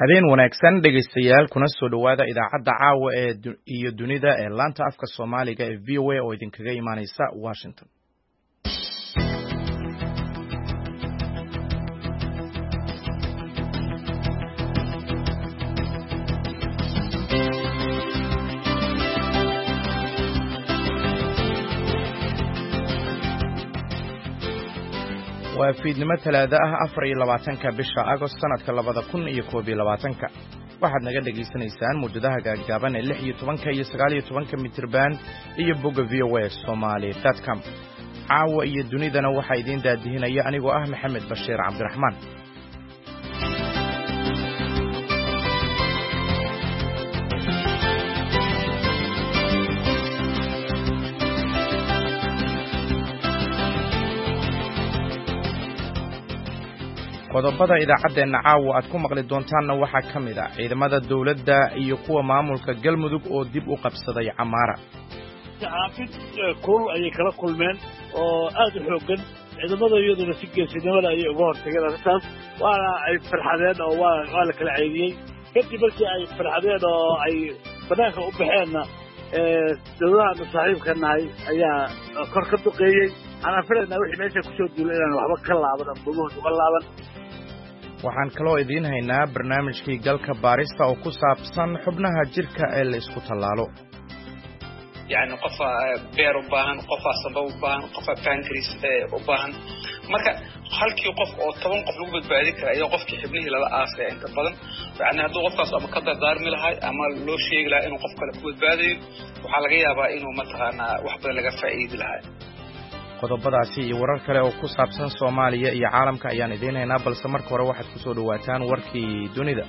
habeen wanaagsan dhegaystayaal kuna soo dhawaada idaacadda caawa iyo dunida ee laanta afka Soomaaliga ee VOA oo idinkaga imaanaysa Washington. waa fiidnimo talaada ah 24 bisha Agost sanadka 2021 waxaad naga dhageysanaysaan muujadaha gaagaaban ee 16 iyo 19 mitirban iyo bogga voasomali.com. caawa iyo dunidana waxa idin daadihinaya anigoo ah Maxamed Bashiir Cabdiraxmaan. qodobada idaacadeena caawa aad ku maqli doontaanna waxaa ka mid ah ciidamada dawladda iyo kuwa maamulka Galmudug oo dib u qabsaday Camaara. saxaafid kulul ayay kala kulmeen oo aad u xoogan ciidamada iyaduna si geesinimada ayay uga hortageen arrintaas waana ay farxadeen oo waa la kala ceydiyey kadib markii ay farxadeen oo ay banaanka u baxeenna dawladaha saaxiibka nahay ayaa kor ka duqeeyey anaa filaynaa wixii meesha kusoo duulay inaan waxba ka laaban ama bogahooda uga laaban. waxaan kaloo idiin haynaa barnaamijkii galka baarista oo ku saabsan xubnaha jirka ee la isku tallaalo. يعني قفا بير وباهن قفا صبا وباهن قفا بانكريس وباهن marka halkii qof oo 10 qof lagu badbaadi kara iyo qofkii xibnihi lala aasay inta badan yani hadduu qofkaas ama ka dardaarmi lahay ama loo sheegi lahaa inuu qof kale ku badbaadiyo waxa laga yaabaa inuu mataqaana wax badan laga faa'iidi lahaa. qodobadaasi iyo warar kale oo ku saabsan Soomaaliya iyo caalamka ayaan idiin haynaa balse marka hore waxaad ku soo dhawaataan warkii dunida.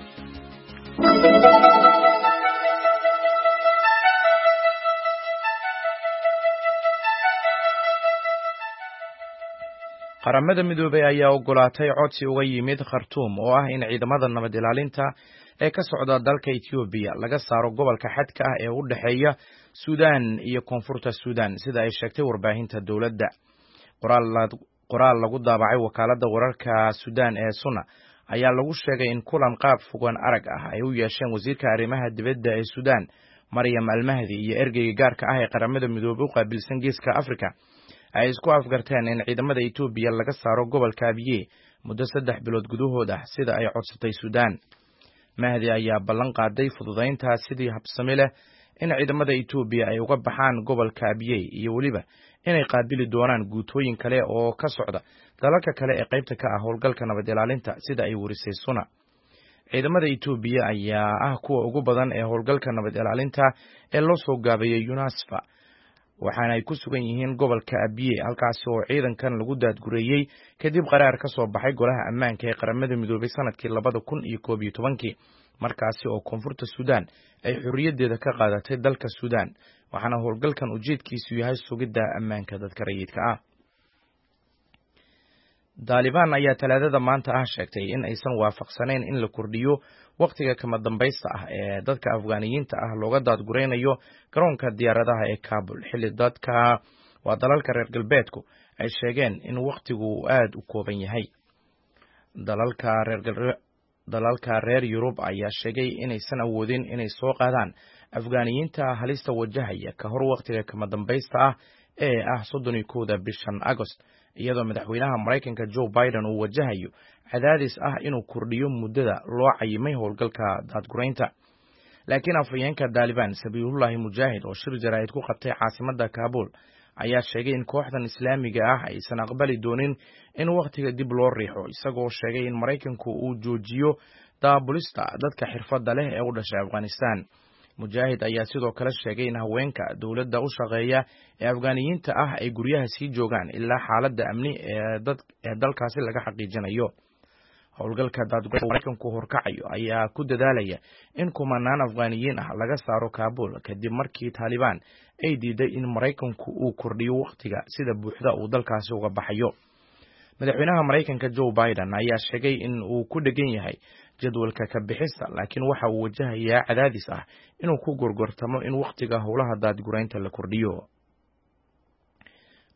qaramada midoobay ayaa ogolaatay codsi uga yimid Khartoum oo ah in ciidamada nabad ilaalinta ee ka socda dalka Ethiopia laga saaro gobolka xadka ah ee u dhaxeeya Suudaan iyo Koonfurta Suudaan sida ay sheegtay warbaahinta dawladda. qoraal lagu daabacay wakaaladda wararka Suudaan ee Suna ayaa lagu sheegay in kulan qaab fogaan arag ah ay u yeesheen wasiirka arrimaha dibadda ee Suudaan Maryam Al-Mahdi iyo ergeyga gaarka ah ee qaramada midoobay u qaabilsan Geeska Afrika ay isku afgarteen in ciidamada Ethiopia laga saaro gobolka Abyei muddo 3 bilood gudahood ah sida ay codsatay Suudaan. Mahdi ayaa ballan qaaday fududeynta sidii habsami leh in ciidamada Ethiopia ay uga baxaan gobolka Abyei iyo waliba inay qaabili doonaan guutooyin kale oo ka socda dalalka kale ee qaybta ka ah howlgalka nabad ilaalinta sida ay warisay Suna. ciidamada Ethiopia ayaa ah kuwa ugu badan ee howlgalka nabad ilaalinta ee loo soo gaabeeyay UNASFA waxaana ay ku sugan yihiin gobolka Abyei halkaas oo ciidankan lagu daadgureeyay kadib qaraar ka soo baxay golaha ammaanka ee qaramada midoobay sanadkii 2011 markaasi oo Koonfurta Suudaan ay xorriyadeeda ka qaadatay dalka Suudaan waxaana howlgalkan ujeedkiisu yahay sugidda ammaanka dadka rayidka ah. Taliban ayaa talaadada maanta ah sheegtay in aysan waafaqsanayn in la kordhiyo waqtiga kama dambaysta ah ee dadka Afgaaniyiinta ah looga daadgureynayo garoonka diyaaradaha ee Kabul xilli waa dalalka reer galbeedku ay sheegeen in waqtigu aad u kooban yahay. dalalka reer Yurub ayaa sheegay inaysan awoodin inay soo qaadaan Afgaaniyiinta halista wajahaya ka hor waqtiga kama dambaysta ah ee 31 bishan Agost iyadoo madaxweynaha Mareykanka Joe Biden uu wajahayo cadaadis ah inuu kordhiyo muddada loo cayimay howlgalka daadgureynta. laakiin afhayeenka Taliban Sabiihullah Mujaahid oo shir jaraa'id ku qabtay caasimadda Kabul ayaa sheegay in kooxdan Islaamiga ah aysan aqbali doonin in waqtiga dib loo riixo isagoo sheegay in Mareykanku uu joojiyo daabulista dadka xirfadda leh ee u dhashay Afghanistan. Mujaahid ayaa sidoo kale sheegay in haweenka dawladda u shaqeeya ee Afgaaniyiinta ah ay guryaha sii joogaan ilaa xaaladda amni ee dalkaasi laga xaqiijinayo. howlgalka daadgureynta Mareykanku horkacayo ayaa ku dadaalaya in kumanaan Afgaaniyiin ah laga saaro Kabul kadib markii Taliban ay diiday in Mareykanku uu kordhiyo waqtiga sida buuxda uu dalkaasi uga baxayo. madaxweynaha Mareykanka Joe Biden ayaa sheegay in uu ku dhagan yahay jadwalka ka bixista laakiin waxa uu wajahayaa cadaadis ah inuu ku gorgortamo in waqtiga howlaha daadgureynta la kordhiyo.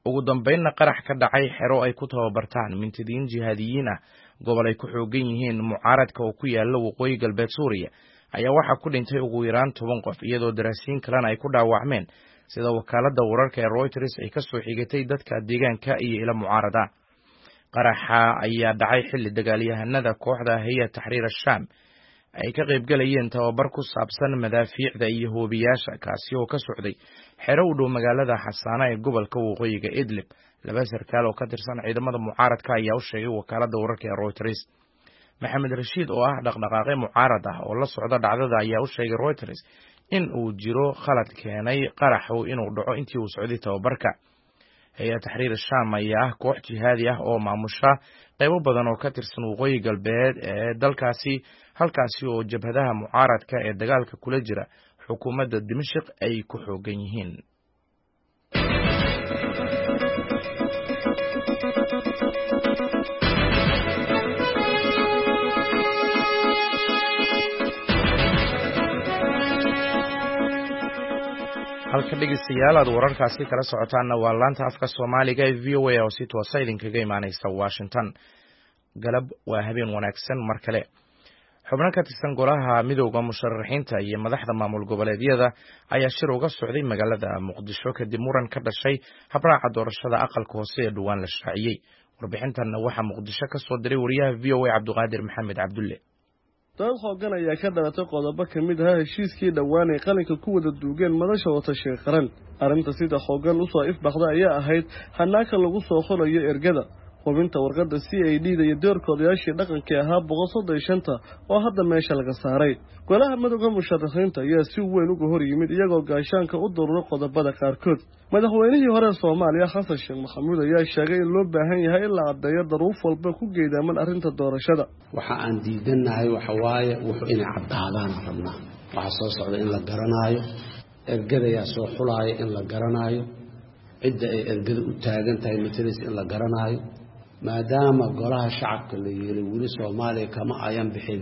ugu dambeynna qarax ka dhacay xero ay ku tababartaan mintidiin jihaadiyiin ah gobol ay ku xoogan yihiin mucaaradka oo ku yaala waqooyi galbeed Suuriya ayaa waxaa ku dhintay ugu yaraan 10 qof iyadoo daraasiin kalena ay ku dhaawacmeen sida wakaaladda wararka ee Reuters ay ka soo xigatay dadka deegaanka iyo ila mucaarada. qaraxa ayaa dhacay xilli dagaalyahanada kooxda Hay'at Tahriir al-Sham ay ka qayb galayeen tababar ku saabsan madaafiicda iyo hoobiyaasha kaasi oo ka socday xero u dhow magaalada Xasaana ee gobolka waqooyiga Idlib. laba sarkaal oo ka tirsan ciidamada mucaaradka ayaa u sheegay wakaaladda wararka ee Reuters. Maxamed Rashiid oo ah dhaqdhaqaaqe mucaarad ah oo la socda dhacdada ayaa u sheegay Reuters in uu jiro khalad keenay qaraxu inuu dhaco intii uu socday tababarka. Hay'at Tahriir al-Sham ayaa ah koox jihaadi ah oo maamusha qaybo badan oo ka tirsan waqooyi galbeed ee dalkaasi halkaasi oo jabhadaha mucaaradka ee dagaalka kula jira xukuumadda Dimashq ay ku xoogan yihiin. halka dhegeystayaal aad wararkaasi kala socotaanna waa laanta afka Soomaaliga ee VOA oo si toos ah idinkaga imaanaysa Washington. galab waa habeen wanaagsan mar kale. xubno ka tirsan golaha midowga musharaxiinta iyo madaxda maamul goboleedyada ayaa shir uga socday magaalada Muqdisho kadib muran ka dhashay habraaca doorashada aqalka hoose ee dhawaan la shaaciyay. warbixintan waxaa Muqdisho ka soo diray wariyaha VOA Cabduqaadir Maxamed Cabdulle. dad xoogan ayaa ka dhalatay qodobo ka mid ah heshiiskii dhawaan ay qalinka ku wada duugeen madasha watashiga qaran. arrinta sida xoogan u soo ifbaxda ayaa ahayd hanaanka lagu soo xulayo ergada hubinta warqadda CID-da iyo doorkoodayaashii dhaqankii ahaa 135 oo hadda meesha laga saaray. golaha madowga musharaxiinta ayaa si weyn uga hor yimid iyagoo gaashaanka u daruuray qodobada qaarkood. madaxweynihii hore Soomaaliya Xasan Sheekh Maxamuud ayaa sheegay in loo baahan yahay in la caddeeyo daruuf walba ku geedaaman arrinta doorashada. waxa aan diidanahay waxa waaye wuxuu inay caddaadaan rabnaa. waxa soo socda in la garanaayo ergada ayaa soo xulaaya in la garanaayo cidda ay ergada u taagan tahay matalis in la garanaayo maadaama golaha shacabka la yeelay weli Soomaaliya kama ayan bixin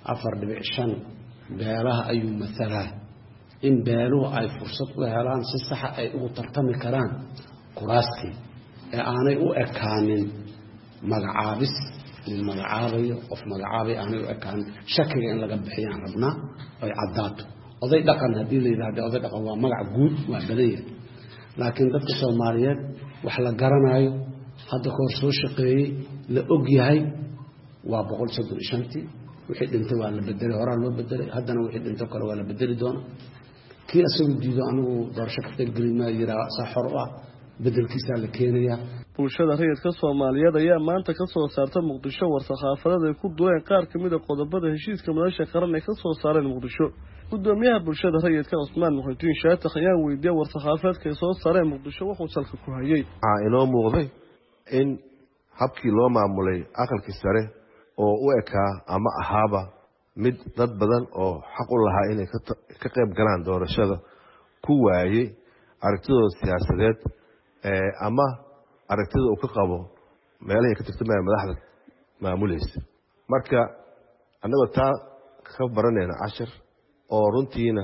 4.5 beelaha ayuu mathalaa in beeluhu ay fursad u helaan si sax ah ay ugu tartami karaan kuraastii ee aanay u ekaanin magacaabis magacaabayo qof magacaabay aanay u ekaan shakiga in laga bixiyaan rabnaa ay caddaato oday dhaqan haddii la yiraahdo oday dhaqan waa magac guud waa badaya laakiin dadka Soomaaliyeed wax la garanayo hadda koor soo shaqeeyay la og yahay waa 135 wixii dhintay waa la bedelay hore loo bedelay haddana wixii dhintay kale waa la bedeli doona kii asagu diido anigu doorasho ka taggelin ma yiraa saxor ah bedelkiisa la keenaya. bulshada rayidka Soomaaliyeed ayaa maanta ka soo saartay Muqdisho war-saxaafadeed ay ku dureen qaar ka mid ah qodobada heshiiska madasha qaran ee ka soo saareen Muqdisho. gudoomiyaha bulshada rayidka Cusmaan Muxudiin Shaatax ayaa weydiiyay war-saxaafadeedka ay soo saareen Muqdisho wuxuu salka ku hayay. inoo muuqday in habkii loo maamulay aqalka sare oo u ekaa ama ahaaba mid dad badan oo xaq u lahaa inay ka qayb galaan doorashada ku waayay aragtidooda siyaasadeed ama aragtida uu ka qabo meelaha ka tirtamaya madaxda maamulaysa. marka annagoo taa ka baranayna cashar oo runtiina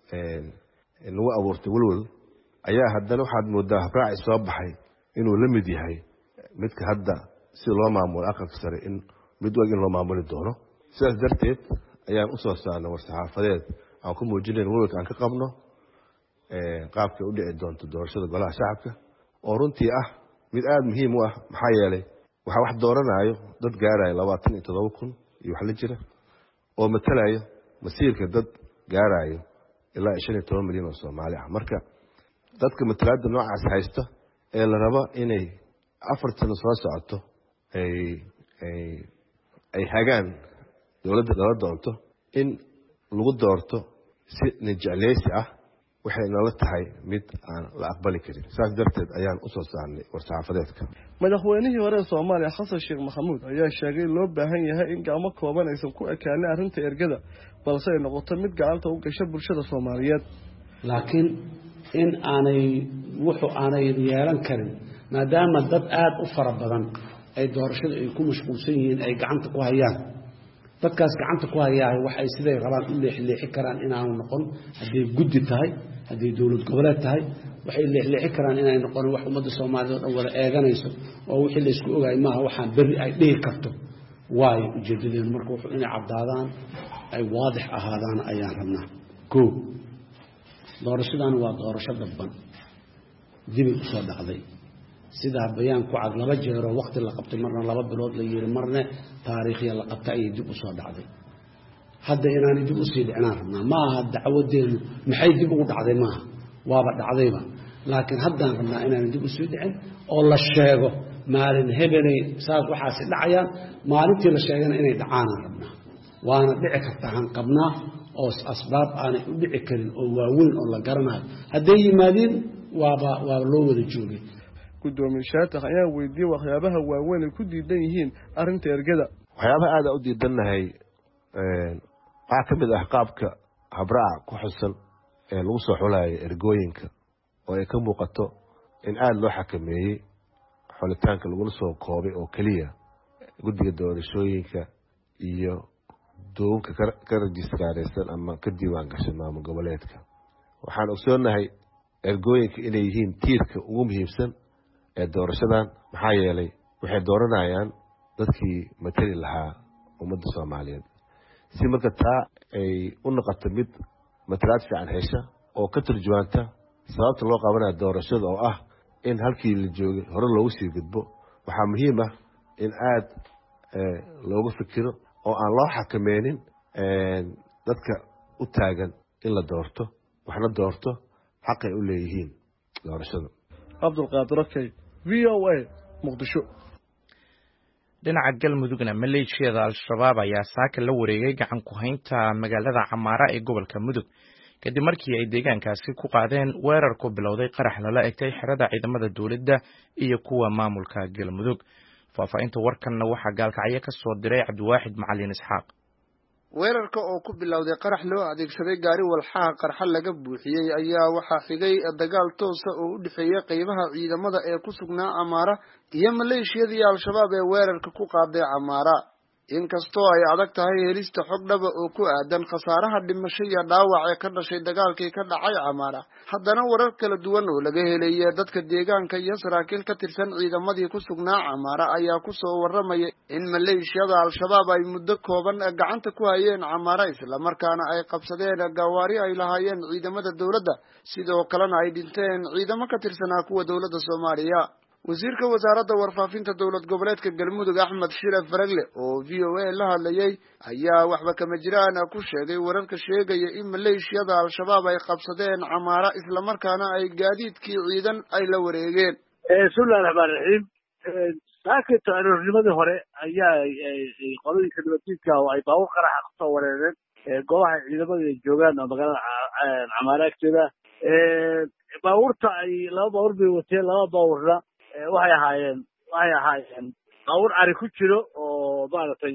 nagu abuurtay walwal ayaa haddana waxaad moodaa habraaci soo baxay inuu la mid yahay midka hadda si loo maamulo aqalka sare in mid wag in loo maamuli doono. sidaas darteed ayaan u soo saarnay war-saxaafadeed aan ku muujinayn walwalka aan ka qabno qaabka u dhici doonto doorashada golaha shacabka oo runtii ah mid aad muhiim u ah maxaa yeelay waxa wax dooranayo dad gaaraya 27,000 iyo wax la jira oo matalayo masiirka dad gaarayo ilaa 15 milyan oo Soomaali ah. marka dadka matalaada noocaas haysta ee la rabo inay 4 sano soo socoto ay hagaan dawladda dala doonto in lagu doorto si nijecleysi ah waxay nala tahay mid aan la aqbali karin. saas darteed ayaan u soo saarnay war-saxaafadeedka. madaxweynihii hore Soomaaliya Xasan Sheekh Maxamuud ayaa sheegay loo baahan yahay in gacmo kooban aysan ku ekaanin arrinta ergada balse ay noqoto mid gacanta u gashay bulshada Soomaaliyeed. laakiin in aanay yeelan karin maadaama dad aad u fara badan ay doorashada ay ku mashquulsan yihiin ay gacanta ku hayaan dadkaas gacanta ku hayaa waxay siday rabaan u leexleexi karaan inaanu noqon haddii guddi tahay haddii dawlad goboleed tahay waxay leexleexi karaan inay noqon wax ummadda Soomaaliyeed oo dhan wada eeganayso oo wixii la isku ogaay maaha waxaan bari ay dhihi karto waay ujeedadeen marka wuxuu inay caddaadaan ay waadix ahaadaan ayaan rabnaa koo doorashadan waa doorasho dadban dib u soo dhacday sida bayaan ku cad laba jeer oo waqti la qabtay marna laba bilood la yiri marna taariikhiya la qabtay ay dib u soo dhacday hadda inaan dib u sii dhicnaan rabnaa ma aha dacwadeenu maxay dib ugu dhacday maaha waaba dhacdayba laakiin haddaan rabnaa inaan dib u sii dhicin oo la sheego maalin hebelay saas waxaas dhacayaan maalintii la sheegana inay dhacaan rabnaa waana dhici kartaa aan qabnaa oo asbaab aanay u dhici karin oo waaweyn oo la garanayo hadday yimaadeen waaba loo wada joogay gudoomiye shaatax ayaa weydiiyay waxyaabaha waaweyn ay ku diidan yihiin arrinta ergada waxyaabaha aad u diidanahay waxa ka mid ah qaabka habraac ku xusan ee lagu soo xulayo ergooyinka oo ay ka muuqato in aad loo xakameeyay xulitaanka lagu soo koobay oo kaliya guddiga doorashooyinka iyo duubka ka rejistaaraysan ama ka diiwaan gashan maamul goboleedka waxaan ogsoonahay ergooyinka inay yihiin tiirka ugu muhiimsan ee doorashadan maxaa yeelay waxay dooranayaan dadkii matali lahaa ummadda Soomaaliyeed si marka taa ay u noqoto mid matalaad fiican hesha oo ka turjumaanta sababta loo qabanayo doorashada oo ah in halkii la joogay hore loogu sii gudbo waxaa muhiim ah in aad loogu fikiro oo aan loo xakameynin dadka u taagan in la doorto waxna doorto xaq ay u leeyihiin doorashada Abdulqaadir Rakay VOA Muqdisho dhinaca galmudugna maleeshiyada al-shabaab ayaa saaka la wareegay gacan ku haynta magaalada Camaara ee gobolka Mudug kadib markii ay deegaankaasi ku qaadeen weerar ku bilowday qarax lala egtay xerada ciidamada dawladda iyo kuwa maamulka galmudug faafaynta warkanna waxa gaalkacyo ka soo diray Cabdiwaaxid Macallin Isxaaq weerarka oo ku bilowday qarax loo adeegsaday gaari walxaha qarxa laga buuxiyay ayaa waxa xigay dagaal toos ah oo u dhexeeyay qaybaha ciidamada ee ku sugnaa Camaara iyo maleeshiyada al-shabaab ee weerarka ku qaaday Camaara inkastoo ay adag tahay helista xog dhab oo ku aadan khasaaraha dhimasho iyo dhaawac ee ka dhashay dagaalkii ka dhacay Camaara haddana warar kala duwan oo laga helay dadka deegaanka iyo saraakiil ka tirsan ciidamadii ku sugnaa Camaara ayaa ku soo waramaya in maleeshiyada al-shabaab ay muddo kooban gacanta ku hayeen Camaara isla markaana ay qabsadeen gawaari ay lahaayeen ciidamada dawladda sidoo kalena ay dhinteen ciidamo ka tirsanaa kuwa dawladda Soomaaliya wasiirka wasaaradda warfaafinta dawlad goboleedka galmudug Axmed Shire Faragle oo VOA la hadlayay ayaa waxba kama jiraan ku sheegay wararka sheegaya in maleeshiyada al-shabaab ay qabsadeen Camaara isla markaana ay gaadiidkii ciidan ay la wareegeen bismillaahi raxmaani raxiim saakita aroornimadii hore ayaa qoladii kadibadkiisa oo ay baawur qaraxa ku soo wareereen goobaha ciidamada ay joogaan oo magaalada Camaara agteeda baawurta ay laba baawur bay wateen laba baawurna waxay ahaayeen baawur ari ku jiro oo maaragtay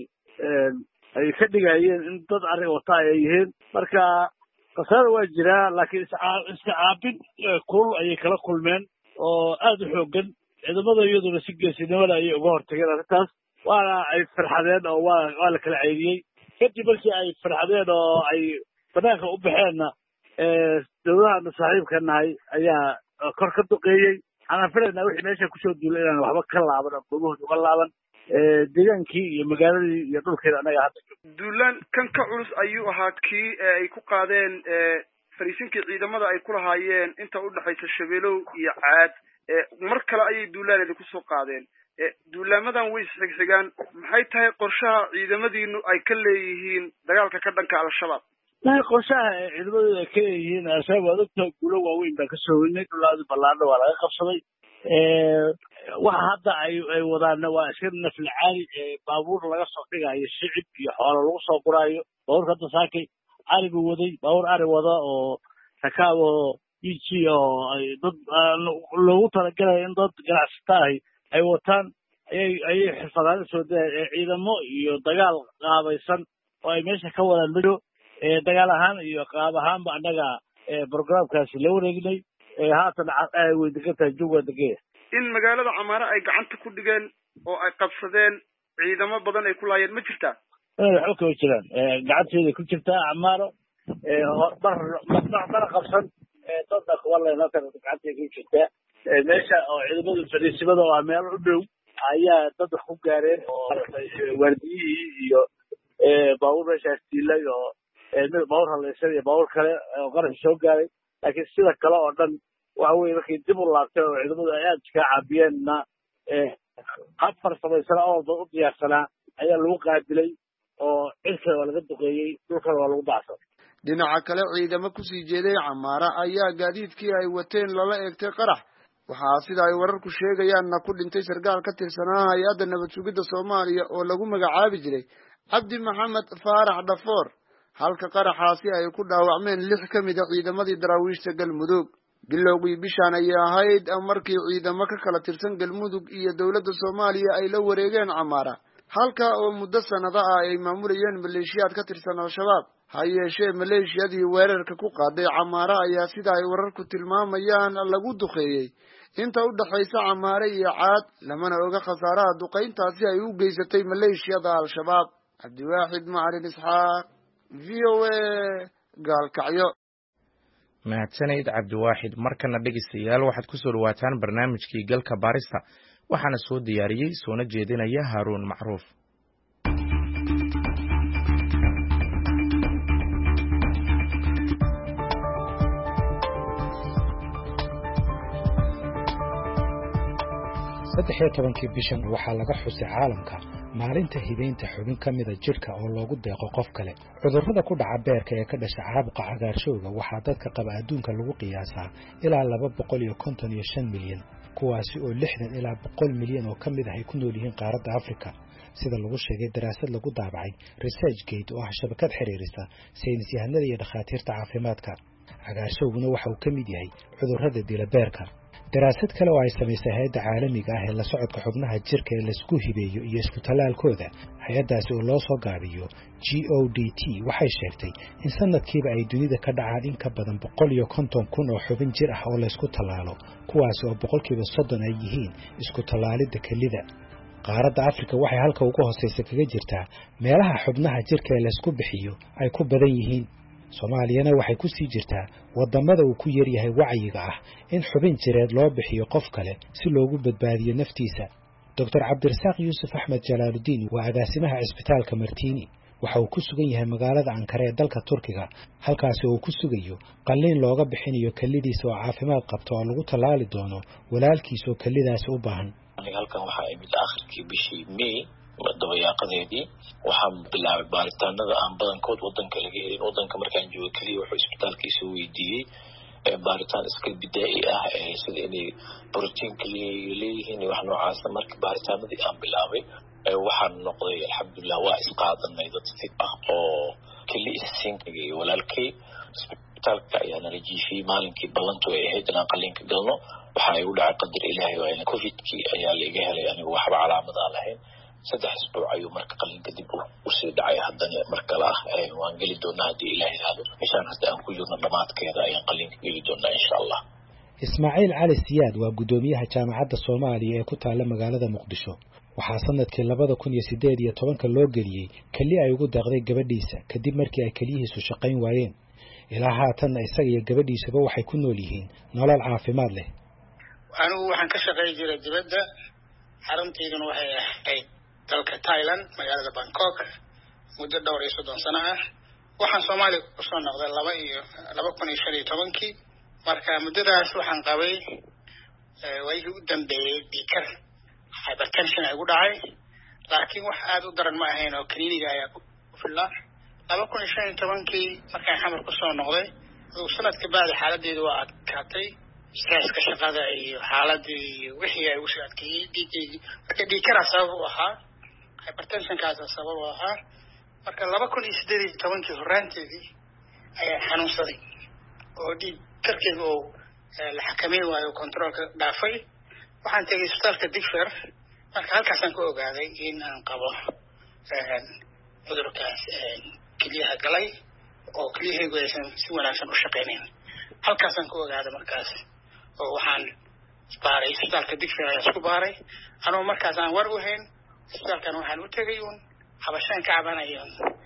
ay ka dhigayeen in dad ari wata ay yihiin marka khasaaro waa jiraa laakiin iska caabin kulul ayay kala kulmeen oo aad u xoogan ciidamada iyaduna si geesinimada ayay uga hortageen arrintaas waana ay farxadeen oo waa la kala ceydiyey kadib markii ay farxadeen oo ay banaanka u baxeenna dawladana saaxiibka nahay ayaa kor ka duqeeyey waxaan filaynaa wixii meesha kusoo duulay inaan waxba ka laaban oo gobahooda uga laaban deegaankii iyo magaaladii iyo dhulkeeda annaga hadda duulaan kan ka culus ayuu ahaa kii ay ku qaadeen fariisinkii ciidamada ay ku lahaayeen inta u dhaxaysa Shabeelow iyo Caad mar kale ayay duulaaneeda ku soo qaadeen duulaamadan way isxigxigaan maxay tahay qorshaha ciidamadiinu ay ka leeyihiin dagaalka ka dhanka al-shabaab qorshaha ciidamadu ay ka leeyihiin al-shabaab adagta guulo waaweyn baa ka soo weynay dhulaadi ballaadha waa laga qabsaday waxa hadda ay wadaana waa iska nafli caali baabuur laga soo dhigayo shicib iyo xoolo lagu soo guraayo baabuurka hadda saakay ari buu waday baabuur ari wada oo rakaab oo iiji oo ay dad loogu talagalaya in dad ganacsato ahi ay wataan ayay xirfadaan soo dayeen ciidamo iyo dagaal qaabaysan oo ay meesha ka wadaan mido dagaal ahaan iyo qaab ahaanba annaga programkaasi la wareegnay haatan way degantahay jooga degaya in magaalada Camaara ay gacanta ku dhigeen oo ay qabsadeen ciidamo badan ay ku laayeen ma jirtaa waxba kama jiraan gacanteeda ku jirtaa Camaaro mar qabsan dadka kuwa leeyahay gacanteeda ku jirtaa meesha oo ciidamada fariisimada oo meel u dhow ayaa dad wax ku gaareen oo wardiyihii iyo baabuur meeshaas diilay oo baabuur halaysan iyo baabuur kale oo qarax soo gaaray laakiin sida kale oo dhan waxa weeye markii dib u laabtay oo ciidamadu ay aad ka caabiyeenna afar samaysan oo u diyaarsanaa ayaa lagu qaabilay oo cirka waa laga duqeeyey dhulkana waa lagu bacsan dhinaca kale ciidamo kusii jeeday Camaara ayaa gaadiidkii ay wateen lala eegtay qarax waxaa sida ay wararku sheegayaanna ku dhintay sarkaal ka tirsanaa hay-adda nabad sugidda Soomaaliya oo lagu magacaabi jiray Cabdi Maxamed Faarax Dhafoor halka qaraxaasi ay ku dhaawacmeen 6 ka mid ah ciidamadii daraawiishta Galmudug bilowgii bishaan ay ahayd markii ciidamo ka kala tirsan Galmudug iyo dawladda Soomaaliya ay la wareegeen Camaara halka oo muddo sanado ah ay maamulayeen maleeshiyaad ka tirsan Al-Shabaab hayeeshee maleeshiyadii weerarka ku qaaday Camaara ayaa sida ay wararku tilmaamayaan lagu duqeeyay inta u dhaxaysa Camaara iyo Caad lamana oga khasaaraha duqeyntaasi ay u geysatay maleeshiyada Al-Shabaab Cabdiwaaxid Macalin Isxaaq VOA Gaalkacyo mahadsanid Cabdiwaaxid markana dhegeystayaal waxaad ku soo dhawaataan barnaamijkii galka baarista waxaana soo diyaariyay soona jeedinaya Haruun Macruuf tobankii bishan waxaa laga xusay caalamka maalinta hibeynta xubin ka mida jirka oo loogu deeqo qof kale cudurrada ku dhaca beerka ee ka dhasha caabuqa cagaarshowga waxaa dadka qaba adduunka lagu qiyaasaa ilaa 255 milyan kuwaasi oo 60 ilaa 100 milyan oo ka mid ah ay ku nool yihiin qaaradda Afrika sida lagu sheegay daraasad lagu daabacay ResearchGate oo ah shabakad xiriirisa saynis yahanada iyo dhakhaatiirta caafimaadka cagaarshowguna waxa uu ka mid yahay cudurrada dila beerka daraasad kale oo ay samaysay hay'adda caalamiga ah ee la socodka xubnaha jirka ee la isku hibeeyo iyo isku talaalkooda hay'adaasi oo loo soo gaabiyo GODT waxay sheegtay in sanadkiiba ay dunida ka dhacaan in ka badan 150,000 oo xubin jir ah oo la isku talaalo kuwaas oo 30% ay yihiin isku talaalida kelida qaaradda Afrika waxay halka ugu hooseysa kaga jirtaa meelaha xubnaha jirka ee la isku bixiyo ay ku badan yihiin Soomaaliyana waxay ku sii jirtaa wadamada uu ku yar yahay wacyiga ah in xubin jireed loo bixiyo qof kale si loogu badbaadiyo naftiisa Dr. Cabdirasaaq Yuusuf Axmed Jalaaluddin waa agaasimaha isbitaalka Martini waxa uu ku sugan yahay magaalada Ankara ee dalka Turkiga halkaas oo uu ku sugayo qalliin looga bixinayo kalidiisa oo caafimaad qabto oo lagu talaali doono walaalkiisa oo kalidaas u baahan halkan waxa ay mid aakhirkii bishii May dabayaaqadeedii waxaan bilaabay baaritaanada aan badankood wadanka laga helin wadanka markaan joogo kaliya wuxuu isbitaalkiisa weydiiyey baaritaan iska bidaa'i ah sida inay borotiinka leeyihiin wax noocaas marka baaritaanadii aan bilaabay waxaan noqday alxamdulillah waa isqaadanay dad fit ah oo kali isinkayga iyo walaalkay isbitaalka ayaa nala jiifiyey maalinkii ballantu ay ahayd inaan qalliinka galno waxa ay u dhacay qadar ilaahay waa covidkii ayaa laga helay anigu waxba calaamad aan lahayn 3 isbuuc ayuu marka qalliinka dib u sii dhacay haddana markala waan geli doonaa hadii ilaahay hado meeshaan hadda aan ku jirno dhamaadkeeda ayaan qalliinka geli doonaa insha Allah Ismaaciil Cali Siyaad waa gudoomiyaha jaamacadda Soomaaliya ee ku taala magaalada Muqdisho waxaa sanadkii 2018 loo geliyay kali ay ugu deeqday gabadhiisa kadib markii ay kaliyihiisu shaqayn waayeen ilaa haatan isaga iyo gabadhiisaba waxay ku nool yihiin nolol caafimaad leh anigu waxaan ka shaqeyn jiray dibadda xarunteeduna waxay ahayd dalka Thailand magaalada Bangkok muddo dhowr iyo 30 sano ah waxaan Soomaaliya ku soo noqday 2015 marka muddadaas waxaan qabay waayihii u dambeeyay dhiikar hypertension ay ugu dhacay laakiin wax aad u daran ma ahayn oo kaniiniga ayaa ku filaa 2015 markaan xamar ku soo noqday sanadka baad xaaladdeedu waa adkaatay stresska shaqada iyo xaaladii wixii ay u soo adkeeyay dhiigaygi marka dhiikar sabab u ahaa hypertension kaas sabab u ahaa marka 2018 horaanteedii ayaa xanuunsaday oo dhiigkarkeedu oo la xakameyn waayo controlka dhaafay waxaan tagay isbitaalka Digfer marka halkaasaan ku ogaaday in aan qabo cudurkaas kaliyaha galay oo kaliyahaygu aysan si wanaagsan u shaqeynayn halkaasaan ku ogaaday markaas oo waxaan baaray isbitaalka Digfer ayaan isku baaray anoo markaas aan war u hayn isbitaalkan waxaan u tagay cabashaan ka cabanayo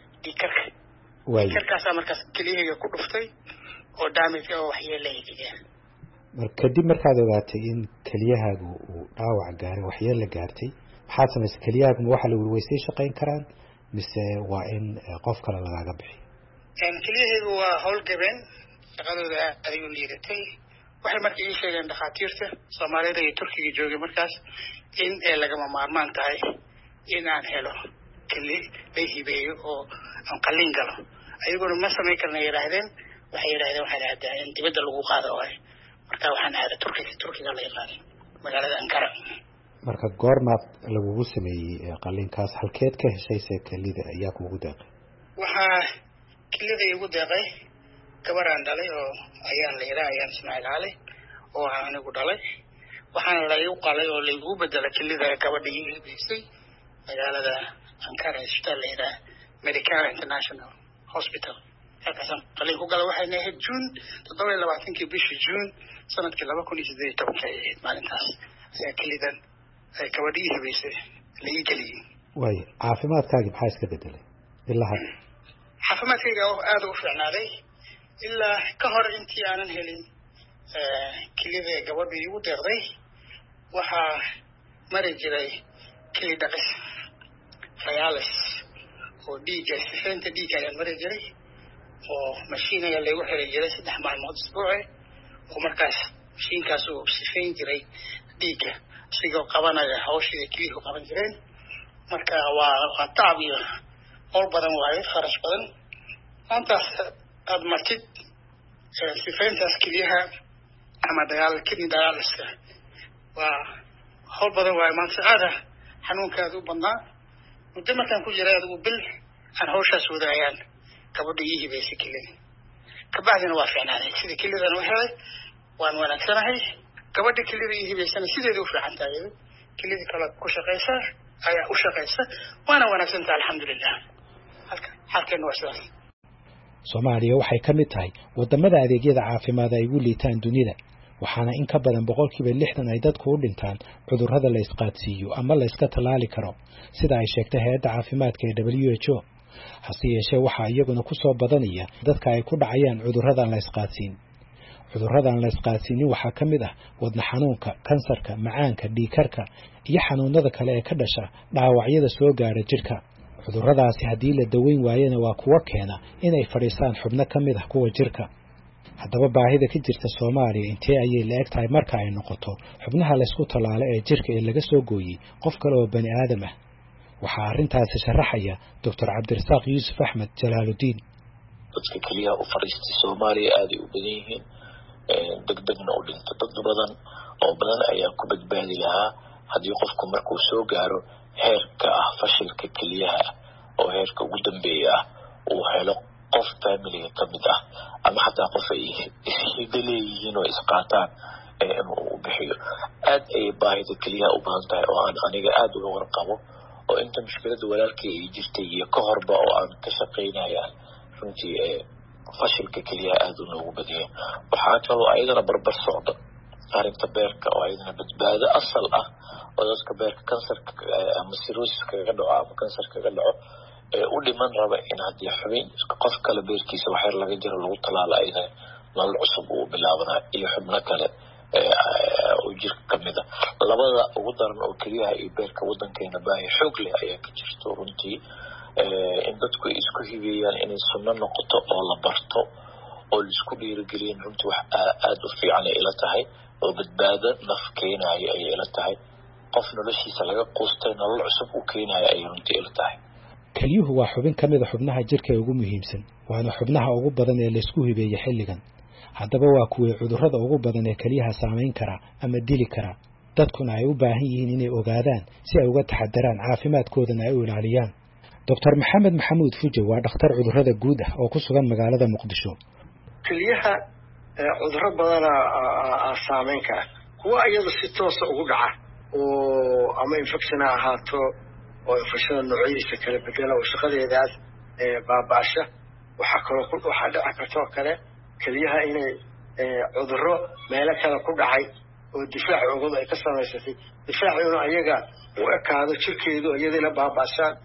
dhiikarkaasaa markaas keliyahayga ku dhuftay oo damage oo waxyeelaya kadib markaad ogaatay in keliyahaagu uu dhaawac gaaray waxyeelo gaartay maxaad samaysay keliyahaagu ma waxa la weysay shaqayn karaan mise waa in qof kale lagaaga bixiyo keliyahaygu waa howlgabeen shaqadooda aad u liidatay waxay markii ii sheegeen dhakhaatiirta Soomaalida iyo Turkiga joogay markaas in ay lagama maarmaan tahay in aan helo keli la hibeeyo oo aan qalliin galo ayaguna ma samayn karna yiraahdeen waxay yiraahdeen in dibadda lagu qaado waay marka waxaan aaday Turkiga la yiraahdo magaalada Ankara marka goormaad lagu sameeyay qalliinkaas halkeed ka heshay kelida ayaa kugu deeqay waxa kelida igu deeqay gabaraan dhalay oo ayaan Ismaaciil Cali oo anigu dhalay waxaan la igu qalay oo la igu bedelay kelida gabadhii iibisay magaalada Ankara isbitaalka Medical International Hospital halkaasaan qalliin ku galay waxayna ahayd June 27 bishii June sanadkii 2018 maalintaas ayaa kelidan ay gabadhii iibisay la ii geliyay way caafimaadkaaga maxaa iska bedelay ilaa hadda caafimaadkayga aad u fiicnaaday ilaa ka hor intii aanan helin kelida gabadhii igu deeqday waxaa mari jiray keli dhaqis dialysis oo dhiigga sifaynta dhiigga ayaan mari jiray oo mashiin ayaa lagu xiray jiray 3 maalmood usbuuci oo markaas mashiinkaas uu sifayn jiray dhiigga sigoo qabanaya hawshii keliya qaban jireen marka waa taab iyo hawl badan waaye kharash badan antaas aad martid sifayntaas keliyaha ama dialysiska waa hawl badan waaye maanta aada xanuunkaada u badnaa muddo markaan ku jiray adigu bil aan hawshaas wadaayaan gabadha ii hibaysay kelida kabacdina waa fiicnaaday sida kelidan u helay waan wanaagsanahay gabadha kelida ii hibaysana sideeda u fiican tahay kelida kale ku shaqaysa ayaa u shaqaysa waana wanaagsan tahay alxamdulillah halkan waa sidaas Soomaaliya waxay ka mid tahay wadamada adeegyada caafimaad ay ugu liitaan dunida waxaana in ka badan 60% ay dadku u dhintaan cudurrada la isqaadsiiyo ama la iska talaali karo sida ay sheegtay hay'adda caafimaadka ee WHO hase yeeshee waxa iyaguna ku soo badanaya dadka ay ku dhacayaan cudurrada la isqaadsiin cudurrada la isqaadsiin waxa ka mid ah wadna xanuunka kansarka macaanka dhiigkarka iyo xanuunada kale ee ka dhasha dhaawacyada soo gaara jirka cudurradaasi haddii la daweyn waayana waa kuwa keena inay fadhiistaan xubno ka mid ah kuwa jirka haddaba baahida ka jirta Soomaaliya intee ayay la eg tahay marka ay noqoto xubnaha la isku talaalo ee jirka ee laga soo gooyay qof kale oo bani aadam ah waxa arintaasi sharaxaya Dr. Cabdirasaaq Yuusuf Axmed Jalaaludiin dadka kaliya u fariistay Soomaaliya aad u badan yihiin degdegna u dhinta dad badan oo badan ayaa ku badbaadi lahaa haddii qofku markuu soo gaaro heerka fashilka kaliyaha oo heerka ugu dambeeya uu helo qof family ka mid ah ama xataa qof ay ishiidaleeyihiin oo isqaataan inuu bixiyo aad ay baahida kaliyaha u badan tahay oo aniga aad uga warqabo oo inta mushkilada walaalkay ay jirtay iyo ka horba oo aan ka shaqeynaya runtii fashilka kaliyaha aad u noogu badiyay waxaa kaloo ayadana barbar socda arrinta beerka oo ayadana badbaado asal ah oo dadka beerka kansarka ama cirrhosis kaga dhaco ama kansar kaga dhaco u dhiman raba in haddii xubin qof kale beerkiisa waxyar laga jiro lagu talaalo ayna nolol cusub uu bilaabana iyo xubno kale oo jirka ka mid ah labada ugu daran oo keliyaha iyo beerka wadankeena baahi xoog leh ayaa ka jirto runtii in dadku isku hibeeyaan inay sunno noqoto oo la barto oo la isku dhiirigeliyo runtii wax aad u fiican ay ila tahay oo badbaado naf keenayo ay ila tahay qof noloshiisa laga quustay nolol cusub u keenayo ay runtii ila tahay keliyuhu waa xubin ka mid ah xubnaha jirka ugu muhiimsan waana xubnaha ugu badan ee la isku hibeeyo xilligan haddaba waa kuwii cudurrada ugu badan ee kaliyaha saameyn kara ama dili kara dadkuna ay u baahan yihiin inay ogaadaan si ay uga taxadaraan caafimaadkoodana ay u ilaaliyaan Dr. Maxamed Maxamuud Fuje waa dhakhtar cudurrada guud ah oo ku sugan magaalada Muqdisho kaliyaha cudurro badan saameyn kara kuwa iyada si toos ah ugu dhaca oo ama infection ahaato oo infection noocyadiisa kala bedela oo shaqadeedaas baabasha waxa dhici karto kale kaliyaha inay cudurro meelo kale ku dhacay oo difaacoogooda ay ka samaysatay difaacuna ayaga u ekaado jirkeedu iyadii la baabashaan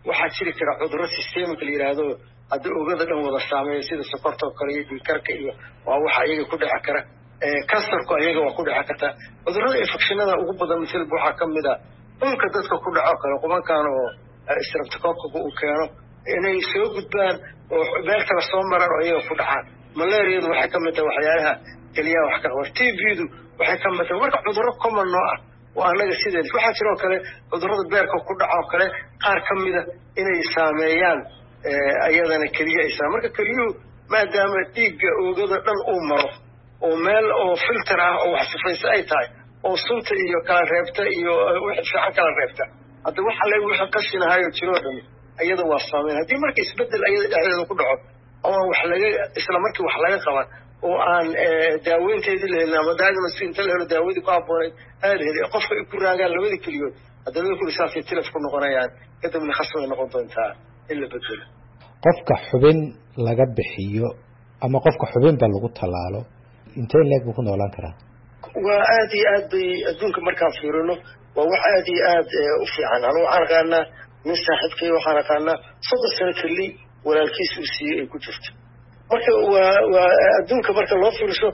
waxaa jiri kara cudurro systemic la yidhaahdo hadda ogada dhan wada saameeya sida sokorta oo kale iyo dhiigkarka iyo waa waxa iyaga ku dhici kara kansarku iyaga waa ku dhici kartaa cudurrada infectionada ugu badan misalba waxaa ka mid a dhulka dadka ku dhaco kale qubankan oo streptococcus uu keeno inay soo gudbaan oo beertala soo maraan oo iyaga ku dhacaan malaariyadu waxay ka mid tahay waxyaalaha keliyaha wax ka qaba TB-du waxay ka mid tahay marka cudurro common noo ah oo annaga sideed waxaa jiroo kale cudurrada beerka ku dhaco kale qaar ka mida inay saameeyaan ayadana keliya ay marka keliyuhu maadaama dhiigga oogada dhan uu maro oo meel oo filter ah oo wax sifaysa ay tahay oo sunta iyo kala reebta iyo wixii fiican kala reebta hadda waxa la wixii qashinahayo jiroo dhan ayada waa saameyn haddii marka isbedel ayada dhexdeeda ku dhaco oo wax laga isla markii wax laga qaban oo aan daaweynteedii la helin ama diagnosis inta la helo daawadii ku habboonayd aadheeda qofka ay ku raagaan labada keliyood hadda labada kuli saasay tilaf ku noqonayaan kadibna khasab ay noqon doontaa in la bedelo qofka xubin laga bixiyo ama qofka xubinba lagu tallaalo intee leeg buu ku noolaan karaa waa aad iyo aad bay adduunka markaan fiirino waa wax aad iyo aad u fiican anu waxaan aqaanaa nin saaxiibkay waxaan aqaanaa 30 sano keli walaalkiis uu siiyey ay ku jirto marka waa adduunka marka loo fiirso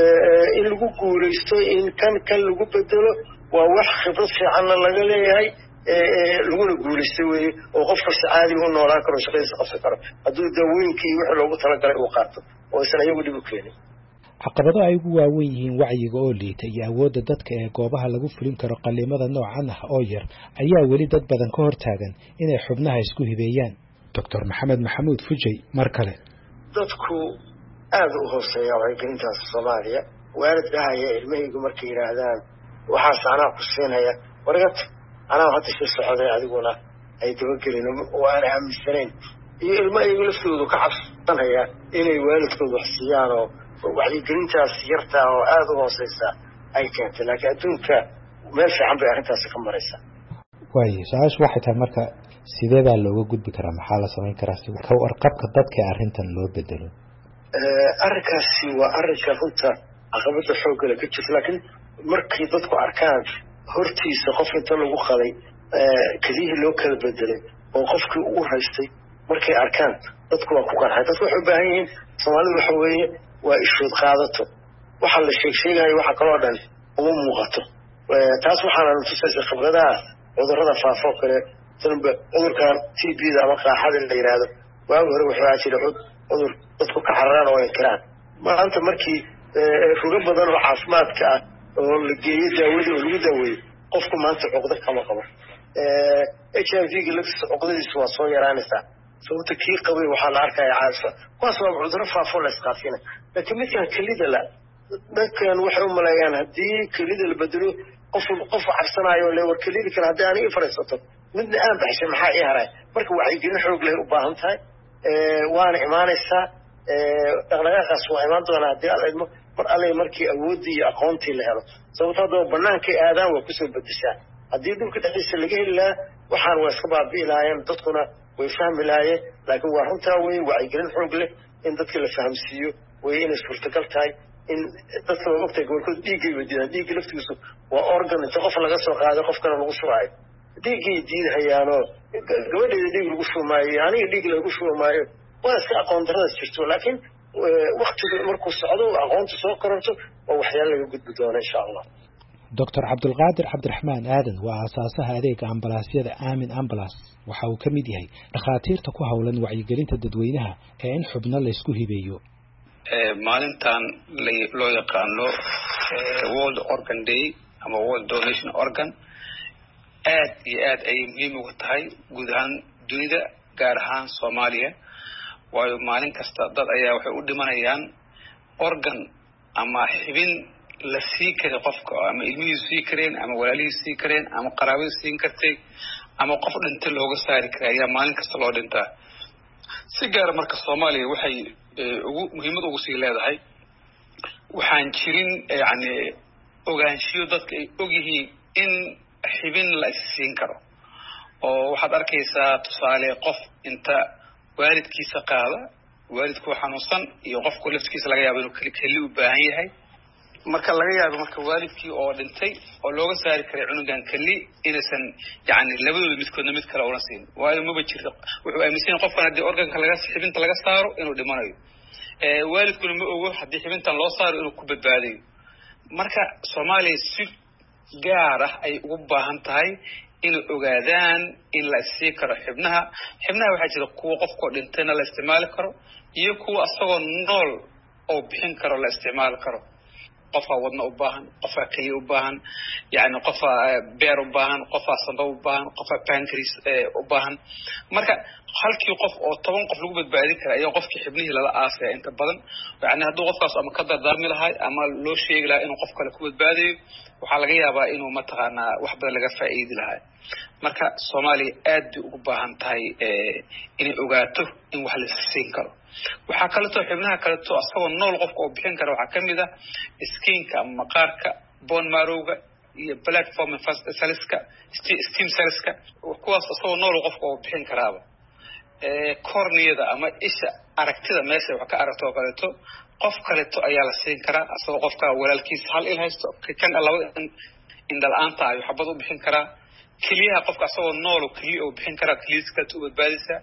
in lagu guulaysto in kan lagu bedelo waa wax khibrad fiicanna laga leeyahay laguna guulaystay weeye oo qofka si caadi u noolaan karo shaqadiisa qabsan karo hadduu daawooyinkii wixii loogu talagalay uu qaato oo isan iyagu dhib u keenin caqabado ay ugu waaweyn yihiin wacyiga oo liita iyo awoodda dadka ee goobaha lagu fulin karo qalliimada noocan ah oo yar ayaa weli dad badan ka hortaagan inay xubnaha isku hibeeyaan doctor maxamed maxamuud fujay mar kale dadku aad u hooseeya wacyigelintaas Soomaaliya waalid dhahaya ilmahaygu markay yiraahdaan waxaas anaa ku siinaya wargad anaa hadda si socday adiguna ay dabagelin oo aan aaminsanayn iyo ilmahaygu laftoodu ka cabsanaya inay waalidkoodu wax siiyaan oo wacyigelintaas yarta oo aad u hooseysa ay keentay laakiin adduunka meel fiican bay arrintaasi ka maraysaa waayo su-aashu waxay tahay marka sidee baa looga gudbi karaa maxaa la samayn karaa si ka warqabka dadka arrintan loo bedelo arrinkaasi waa arrinka runta caqabada xoogga leh ka jirta laakiin markay dadku arkaan hortiisa qof inta lagu qaday keliyihii loo kala bedelay oo qofkii uu haystay markay arkaan dadku waa ku qarxay dadku waxay u baahan yihiin Soomaalidu waxa weeye waa ishood qaadato waxa la sheegayo waxa kaloo dhan uma muuqato taas waxaana tusaysaa khibradaha cudurrada faafo kale cudurkan TB-da ama qaaxada la yiraahdo waa hore waxa jira cudur dadku ka xararaan oo inkiraan maanta markii ruga badan oo caafimaadka ah oo la geeyo daawadii oo lagu daaweeyo qofku maanta cuqdo kama qabo HIV-ga laftiisa cuqdadiisu waa soo yaraanaysaa sababta kii qabay waxaa la arkayaa caasa kuwaas waa cudurro faafo la isqaafina laakiin midkan kelida la dadkan waxay u maleeyaan haddii kelida la bedelo qof cabsanayo le war kelida kale haddii aniga fariisato midna aan baxshay maxaa ii haray marka wacyigelin xoog leh u baahan tahay waana imaanaysaa dhaqdhaqaaqaas waa imaan doonaa haddii alla idmo mar alle markii awooddii iyo aqoontii la helo sababto haddaba bannaankay aadaan waa kusoo bedeshaan haddii dhulka dhexdiisa laga heli lahaa waxaan waa iska baabi'i lahaayeen dadkuna way fahmi lahaayeen laakiin waa runtaa weye wacyigelin xoog leh in dadka la fahamsiiyo way inay suurtagal tahay in dadka waa ogtahay gobolkooda dhiiggay wadiidaan dhiigga laftigiisu waa organ inta qof laga soo qaaday qofkana lagu shubaayo dhiiggay diidahayaanoo gabadheeda dhiig lagu shubmaayo aniga dhiig lagu shubmaayo waa iska aqoon daradaas jirto laakiin waktiga markuu socdo aqoonta soo kororto waa waxyaalo laga gudbi doona insha allah doctor cabdulqaadir cabdiraxmaan aadan waa aasaasaha adeega ambalaasyada aamin ambulance waxa uu ka mid yahay dhakhaatiirta ku howlan wacyigelinta dadweynaha ee in xubno la isku hibeeyo maalintan loo yaqaano World Organ Day ama World Donation Organ aad iyo aad ay muhiim ugu tahay guud ahaan dunida gaar ahaan Soomaaliya waayo maalin kasta dad ayaa waxay u dhimanayaan organ ama xibin la sii karo qofka ama ilmihiisu sii kareen ama walaalihiisu sii kareen ama qaraabadiisu siin kartay ama qof dhintay looga saari karay ayaa maalin kasta loo dhintaa si gaar marka Soomaaliya waxay muhiimad ugu sii leedahay waxaan jirin yani ogaanshiyo dadka ay ogyihiin in xibin la siin karo oo waxaad arkaysaa tusaale qof inta waalidkiisa qaada waalidku xanuunsan iyo qofku laftiisa laga yaabo inuu keli u baahan yahay marka laga yaabo marka waalidkii oo dhintay oo looga saari karay cunugan kali inaysan yani labadooda midkoodna mid kale una siin waayo maba jirto wuxuu aaminsan qofkan haddii organka xibinta laga saaro inuu dhimanayo waalidkuna ma ogo haddii xibintan loo saaro inuu ku badbaadayo marka Soomaaliya si gaar ah ay ugu baahan tahay inay ogaadaan in la sii karo xibnaha waxaa jira kuwa qofkoo dhintayna la isticmaali karo iyo kuwa asagoo nool oo bixin karo la isticmaali karo qofka wadna u baahan qofka kaliya u baahan yani qofka beer u baahan qofka sanba u baahan qofka pancreas u baahan marka halkii qof oo 10 qof lagu badbaadin kara ayaa qofkii xibnihii lala aasay inta badan yani hadduu qofkaas ama ka dardaarmi lahay ama loo sheegi lahaa inuu qof kale ku badbaadiyo waxaa laga yaabaa inuu mataqaanaa wax badan laga faa'iidi lahaa marka Soomaaliya aad bay ugu baahan tahay inay ogaato in wax la siin karo waxaa kale oo xibnaha kale oo asagoo nool qofka oo bixin kara waxaa kamid ah skinka ama maqaarka bone marrow-ga iyo platform cellska stem cellska kuwaas asagoo nool qofka oo bixin karaaba corneada ama isha aragtida meesha wax ka aragto oo kaleeto qof kaleeto ayaa la siin karaa asagoo qofka walaalkiis hal il haysto kan laba indhalaanta ay xabad u bixin karaa kaliya qofka asagoo nool oo kaliya oo bixin karaa kaliiska tu badbaadisa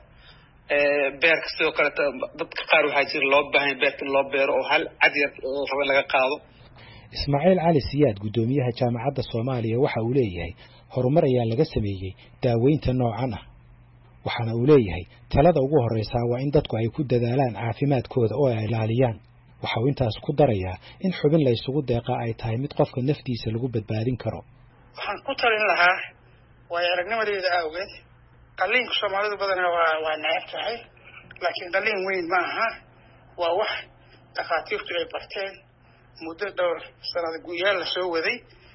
beerka sidoo kale dadka qaar waxaa jira loo baahan beerka loo beero oo hal cadyar raba laga qaado Ismaaciil Cali Siyaad gudoomiyaha jaamacadda Soomaaliya waxa uu leeyahay horumar ayaa laga sameeyay daaweynta noocan ah waxaana uu leeyahay talada ugu horeysa waa in dadku ay ku dadaalaan caafimaadkooda oo ay ilaaliyaan waxa uu intaas ku darayaa in xubin la isugu deeqa ay tahay mid qofka naftiisa lagu badbaadin karo waxaan ku talin lahaa way aragnimadeeda awgeed qalliinka Soomaalidu badanaa waa neceb tahay laakiin qalliin weyn ma aha waa wax dhakhaatiirtu ay barteen muddo dhowr sanado guyaal la soo waday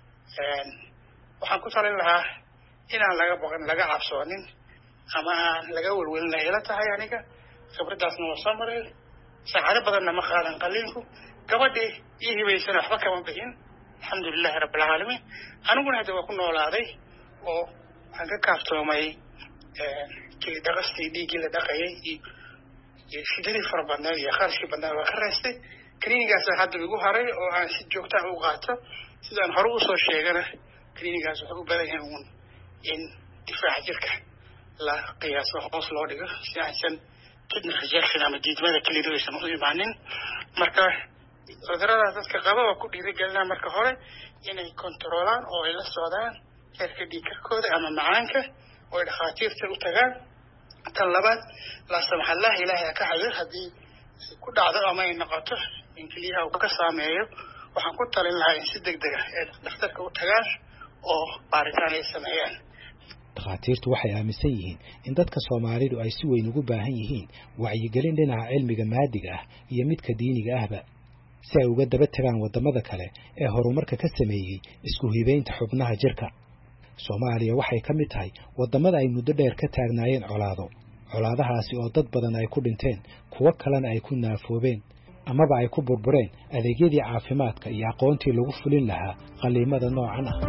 waxaan ku talin lahaa inaan laga baqan laga cabsoonin ama laga walwalin ila tahay aniga khibradaasna waa soo maray saacado badanna ma qaadan qalliinku gabadhii ii hibaysan waxba kama bixin alxamdulillahi rabbil caalamiin aniguna hadda waa ku noolaaday oo aan ka kaaftoomay kii dhaqastii dhiiggii la dhaqayay iyo shidadii fara badneed iyo kharashkii badneed waa ka raystay klinigaas hadda igu haray oo aan si joogta ah u qaato sidaan hore usoo sheegana klinigaas wuxuu u badan yahay uun in difaaca jirka la qiyaaso hoos loo dhigo si aysan kidney rejection ama diidmada keliyadu aysan u imaanin marka cuduradaas dadka qaba waa ku dhiirigelinaa marka hore inay kontroolaan oo ay la socdaan heerka dhiigkarkooda ama macaanka oo ay dhakhaatiirta u tagaan tan labaad la samaxallah ilaahay ka xayir haddii ku dhacdo ama ay noqoto in keliyaha uu ka saameeyo waxaan ku talin lahaa in si degdeg ah ay dhakhtarka u tagaan oo baaritaan ay sameeyaan dhakhaatiirtu waxay aaminsan yihiin in dadka Soomaalidu ay si weyn ugu baahan yihiin wacyigelin dhinaca cilmiga maadiga ah iyo midka diiniga ahba si ay uga daba tagaan wadamada kale ee horumarka ka sameeyay isku hibeynta xubnaha jirka Soomaaliya waxay ka mid tahay wadamada ay muddo dheer ka taagnaayeen colaadahaasi oo dad badan ay ku dhinteen kuwa kalena ay ku naafoobeen amaba ay ku burbureen adeegyadii caafimaadka iyo aqoontii lagu fulin lahaa qaliimada noocan ah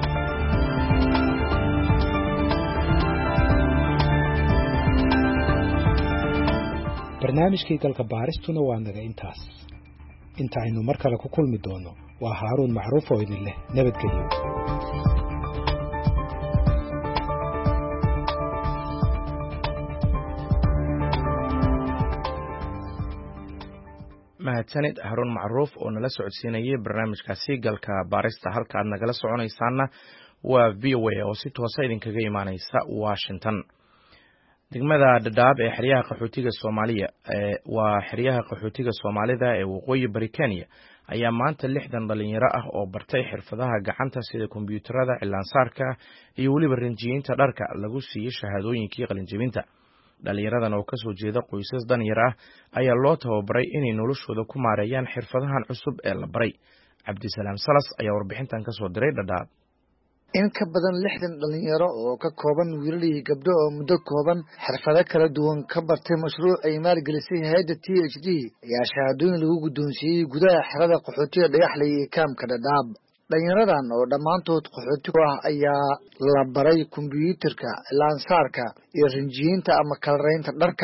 barnaamijkii galka baaristuna waa naga intaas inta aynu mar kale ku kulmi doono waa Haaruun Macruuf oo idin leh nabadgelyo mahadsanid Haaruun Macruuf oo nala socodsiinayay barnaamijkaasi galka baarista halka aad nagala soconaysaana waa VOA oo si toos ah idinkaga imaanaysa Washington degmada Dadaab ee xeryaha qaxootiga Soomaaliya waa xeryaha qaxootiga Soomaalida ee waqooyi bari Kenya ayaa maanta 60 dhalinyaro ah oo bartay xirfadaha gacanta sida kombiyuutarada cilaansaarka iyo waliba rinjiyeynta dharka lagu siiyay shahaadooyinkii qalinjebinta dhalinyaradan oo ka soo jeeda qoysas danyar ah ayaa loo tababaray inay noloshooda ku maareeyaan xirfadahan cusub ee la baray Cabdisalaam Salas ayaa warbixintan ka soo diray Dadaab in ka badan 60 dhalinyaro oo ka kooban wiilal iyo gabdho oo muddo kooban xirfado kala duwan ka bartay mashruuc ay maalgelisay hay'adda THD ayaa shahaadooyin lagu guddoonsiiyay gudaha xerada qaxootiga Dhagaxley ee kaamka Dadaab dhalinyaradan oo dhammaantood qaxooti ah ayaa la baray kombiyuutarka cilaansaarka iyo rinjiyeynta ama kalaraynta dharka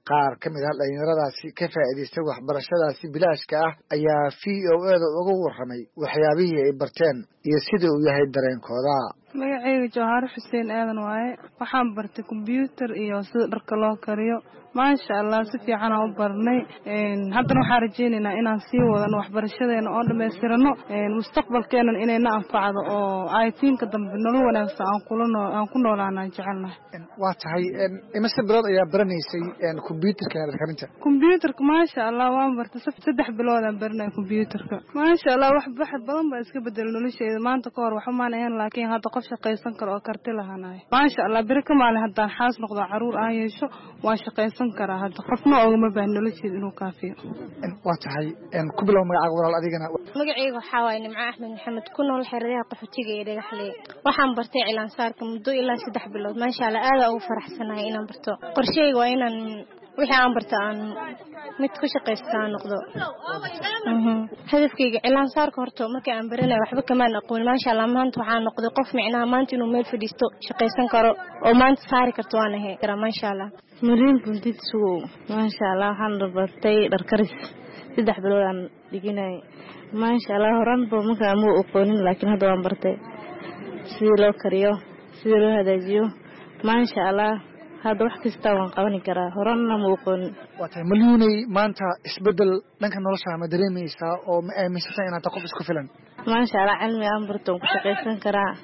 qaar ka mid ah dhalinyaradaasi ka faa'iidaystay waxbarashadaasi bilaashka ah ayaa VOA-da uga warramay waxyaabihii ay barteen iyo sida uu yahay dareenkooda. magacayga Jawhar Xuseen Aadan waaye waxaan bartay computer iyo sida dharka loo kariyo maasha Allah si fiican aan u barnay haddana waxaan rajeynaynaa inaan sii wadano waxbarashadeena oo dhameystirano mustaqbalkeena inayna anfacdo oo aytiinka dambe nolol wanaagsan aan ku noolaanaan jecelnahay. waa tahay imase bilood ayaa baranaysay computerka karinta? computerka maasha Allah waan bartay 3 bilood aan baranay computerka maasha Allah wax badan baa iska bedelay noloshayda maanta ka hor waxa maan ahayn laakiin hadda qof shaqaysan karo oo karti lahaanahay maasha Allah bari ka maalin haddaan xaas noqdo caruur aan yeesho waan shaqaysan karaa hadda qofna oogama baahan nolosheeda inuu kaafiyo. waa tahay ku bilow magacaaga walaal adigana. magacayga waxaa waaye Nimco Axmed Maxamed ku nool xeryaha qaxootiga ee Dhagaxley waxaan bartay cilaan saarka muddo ilaa 3 bilood maasha Allah aad ugu faraxsanahay inaan barto qorsheyga waa inaan wixii aan barto aan mid ku shaqaystaan noqdo. hadafkayga cilaan saarka horto markii aan baranay waxba kama aqoon maasha Allah maanta waxaan noqday qof micnaha maanta inuu meel fadhiisto shaqaysan karo oo maanta saari karto waan ahay maasha Allah. Marin Bundit sugo maasha Allah waxaan bartay dhar karis 3 bilood aan dhiginay maasha Allah horan baa markaa ma aqoonin laakiin hadda waan bartay sida loo kariyo sida loo hagaajiyo maasha Allah hadda wax kasta waan qaban karaa horanna ma aqoon. waa tahay malyuunay maanta isbedel dhanka nolosha ma dareemaysaa oo ma aaminsan inaad qof isku filan? maasha Allah cilmi aan barto ku shaqaysan karaa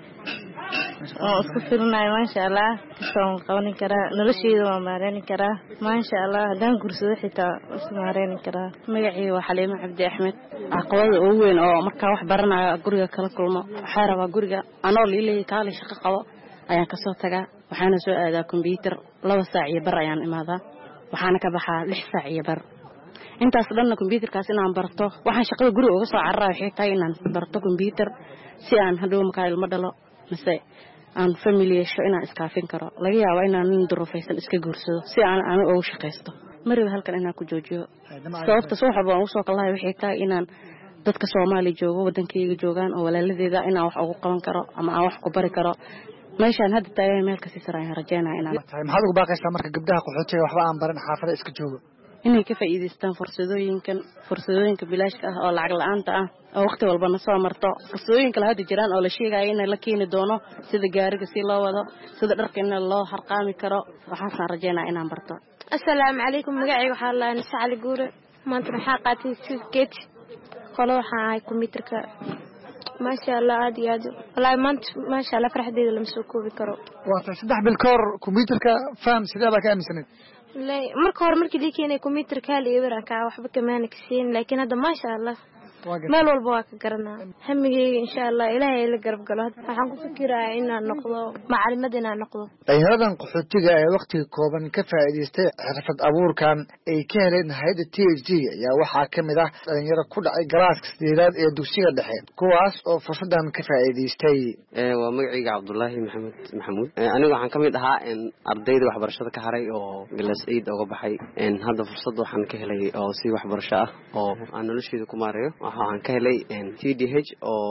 oo isku filnay maasha Allah kasoo qaban karaa noloshayda waan maareyn karaa maasha Allah hadaan gursado xitaa isku maareyn karaa. magacayga waa Xaliimo Cabdi Axmed. caqabada ugu weyn oo marka wax baranayo guriga kala kulmo waxaa rabaa guriga anoo liilay kaali shaqo qabo ayaan ka soo tagaa waxaana soo aadaa computer 2 saac iyo bar ayaan imaadaa waxaana ka baxaa 6 saac iyo bar intaas dhanna computerkaas inaan barto waxaan shaqada guriga uga soo carraa waxay tahay inaan barto computer si aan hadhow markaa ilmo dhalo mise aan family yeesho inaan iskaafin karo laga yaabo inaan nin duruufaysan iska guursado si aan ugu shaqaysto mariba halkan inaan ku joojiyo sababta soo xabo aan usoo kalahay waxay tahay inaan dadka Soomaali joogo wadankayga joogaan oo walaaladeeda inaan wax ugu qaban karo ama aan wax ku bari karo meeshaan hadda taagay meel ka sii sarayaan rajeynaa inaan maxaad ugu baaqaysaa marka gabdhaha qaxootiga waxba aan baran xaafada iska joogo inay ka faa'iideystaan fursadooyinka bilaashka ah oo lacag la'aanta ah oo waqti walba soo marto fursadooyinka la hadda jiraan oo la sheegay in la keeni doono sida gaariga si loo wado sida dharka in loo harqaami karo waxaan rajeynaa inaan barto. assalaamu calaykum magacayga waxaa la Nisa Cali Guure maanta waxaa qaatay certificate qolo waxaan ahay computerka maasha Allah aad iyo aad wallahi maanta maasha Allah farxadeeda lama soo koobi karo. waa tahay 3 bil ka hor computerka faham sidee baa ka aaminsanay? marka hore markii la keenay computerka la iibran ka waxba kamaana ka siin laakiin hadda maasha Allah meel walba waa ka garanaa hamigeyga insha Allah Ilaahay la garab galo waxaan ku fikirayaa inaan noqdo macallimad inaan noqdo. dhalinyaradan qaxootiga ee waqtiga kooban ka faa'iideystay xirfad abuurkan ay ka heleen hay'adda THD ayaa waxaa ka mid ah dhalinyaro ku dhacay galaaska 8aad ee dugsiga dhexe kuwaas oo fursadan ka faa'iideystay. waa magacayga Cabdullaahi Maxamuud aniga waxaan ka mid ahaa ardayda waxbarashada ka haray oo class 8 uga baxay hadda fursad waxaan ka helay oo si waxbarasho ah oo aan noloshayda ku maareeyo waxaan ka helay TDH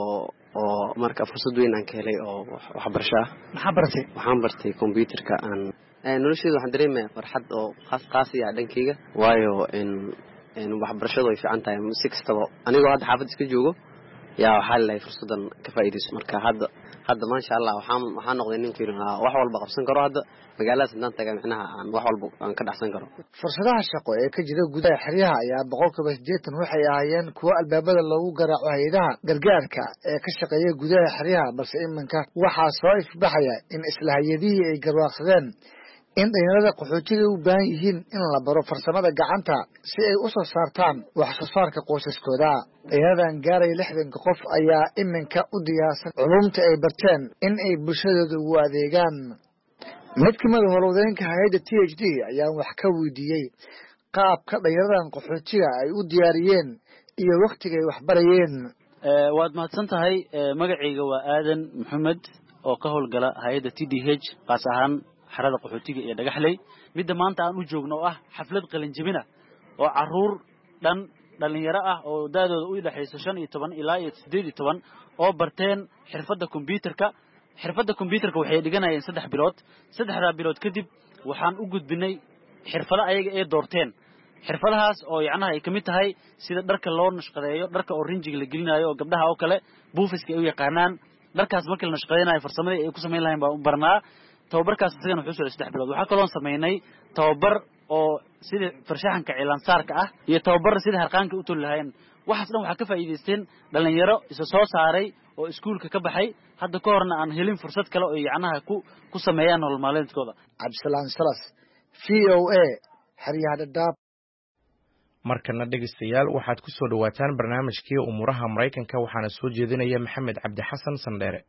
oo marka fursad weyn aan ka helay oo waxbarasho ah. maxaa bartay? waxaan bartay computerka aan noloshayda waxaan dareemayaa farxad oo qaas ah dhankayga waayo waxbarashadu way fiican tahay si kastaba anigoo hadda xaafad iska joogo yaa waxaa leeyahay fursadan ka faa'iideyso marka hadda maasha Allah waxaan noqday ninkii wax walba qabsan karo hadda magaalada sidaan tagaa macnaha aan wax walba aan ka dhaxsan karo. fursadaha shaqo ee ka jira gudaha xeryaha ayaa 80% waxay ahaayeen kuwa albaabada loogu garaaco hay'adaha gargaarka ee ka shaqeeya gudaha xeryaha balse iminka waxaa soo ifbaxaya in isla hay'adihii ay garwaaqsadeen in dhalinyarada qaxootiga u baahan yihiin in la baro farsamada gacanta si ay u soo saartaan wax soo saarka qoysaskooda. dhalinyaradan gaaray 60 qof ayaa iminka u diyaarsan culumta ay barteen in ay bulshadooda ugu adeegaan. mid ka mid ah howlwadeenka hay'adda THD ayaa wax ka weydiiyey qaabka dhalinyaradan qaxootiga ay u diyaariyeen iyo waqtiga ay wax barayeen. waad mahadsan tahay magacayga waa Aadan Maxamed oo ka howlgala hay'adda TDH qaas ahaan xarada qaxootiga ee Dhagaxley midda maanta aan u joogno ah xaflad qalin jabina oo caruur dhalinyaro ah oo daadooda u dhaxayso 15 ilaa 18 oo barteen xirfadda computerka waxay dhiganayeen 3 bilood 3 bilood kadib waxaan u gudbinay xirfado ayaga ay doorteen xirfadahaas oo yacnaha ay kamid tahay sida dharka loo nashqadeeyo dharka oranjiga la gelinayo oo gabdhaha oo kale buufiska ay u yaqaanaan dharkaas markii la nashqadeynayo farsamadii ay ku samayn lahayn baan u barnaa tababarkaas isagana wuxuu socday 3 bilood waxaa kaloo sameynay tababar oo sida farshaxanka cilaansaarka ah iyo tababar sida harqaanka u tol lahayn waxaas dhan waxaa ka faa'iideysteen dhalinyaro isa soo saaray oo iskuulka ka baxay hadda ka horna aan helin fursad kale oo yacnaha ku sameeyaan nolol maalmeedkooda. Cabdisalaan Salas VOA Xeryaha Dhadhaab. markana dhegeystayaal waxaad ku soo dhawaataan barnaamijkii umuraha Mareykanka waxaana soo jeedinaya Maxamed Cabdi Xasan Sandheere.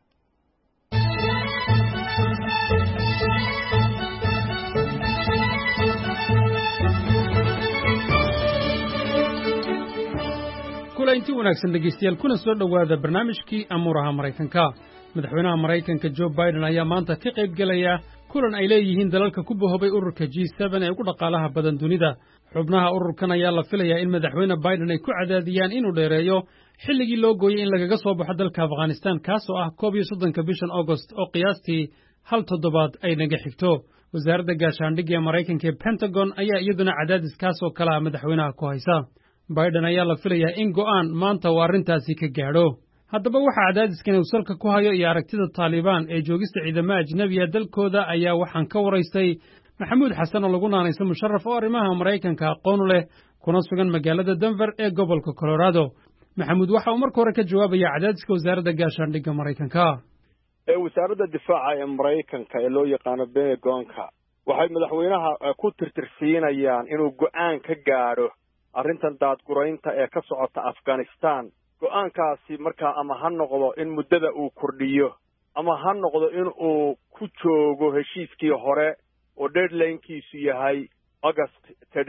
kulanti wanaagsan dhegeystayaal kuna soo dhawaada barnaamijkii umuraha Mareykanka. madaxweynaha Mareykanka Joe Biden ayaa maanta ka qayb galaya kulan ay leeyihiin dalalka ku boobay ururka G7 ee ugu dhaqaalaha badan dunida. xubnaha ururkan ayaa la filayaa in madaxweyne Biden ay ku cadaadiyaan inuu dheereeyo xilligii loo gooyay in lagaga soo baxo dalka Afghanistan kaasoo ah 31 bishan August oo qiyaastii hal toddobaad ay naga xigto. wasaaradda gaashaandhigga ee Mareykanka ee Pentagon ayaa iyaduna cadaadis kaasoo kala madaxweynaha ku haysa. Biden ayaa la filayaa in go'aan maanta uu arrintaasi ka gaadho. haddaba waxa cadaadiskan uu salka ku hayo iyo aragtida Taliban ee joogista ciidamada ajnabiga dalkooda ayaa waxaan ka waraystay Maxamuud Xasan oo lagu naanayso musharraf oo arrimaha Mareykanka aqoon u leh kuna sugan magaalada Denver ee gobolka Colorado. Maxamuud waxa uu marka hore ka jawaabaya cadaadiska wasaaradda gaashaandhigga Mareykanka. wasaaradda difaaca ee Mareykanka ee loo yaqaan Pentagonka waxay madaxweynaha ku tirtirsiinayaan inuu go'aan ka gaadho arrintan daadguraynta ee ka socota Afghanistan. go'aankaasi markaa ama ha noqdo in muddada uu kordhiyo ama ha noqdo in uu ku joogo heshiiskii hore oo deadline-kiisu yahay August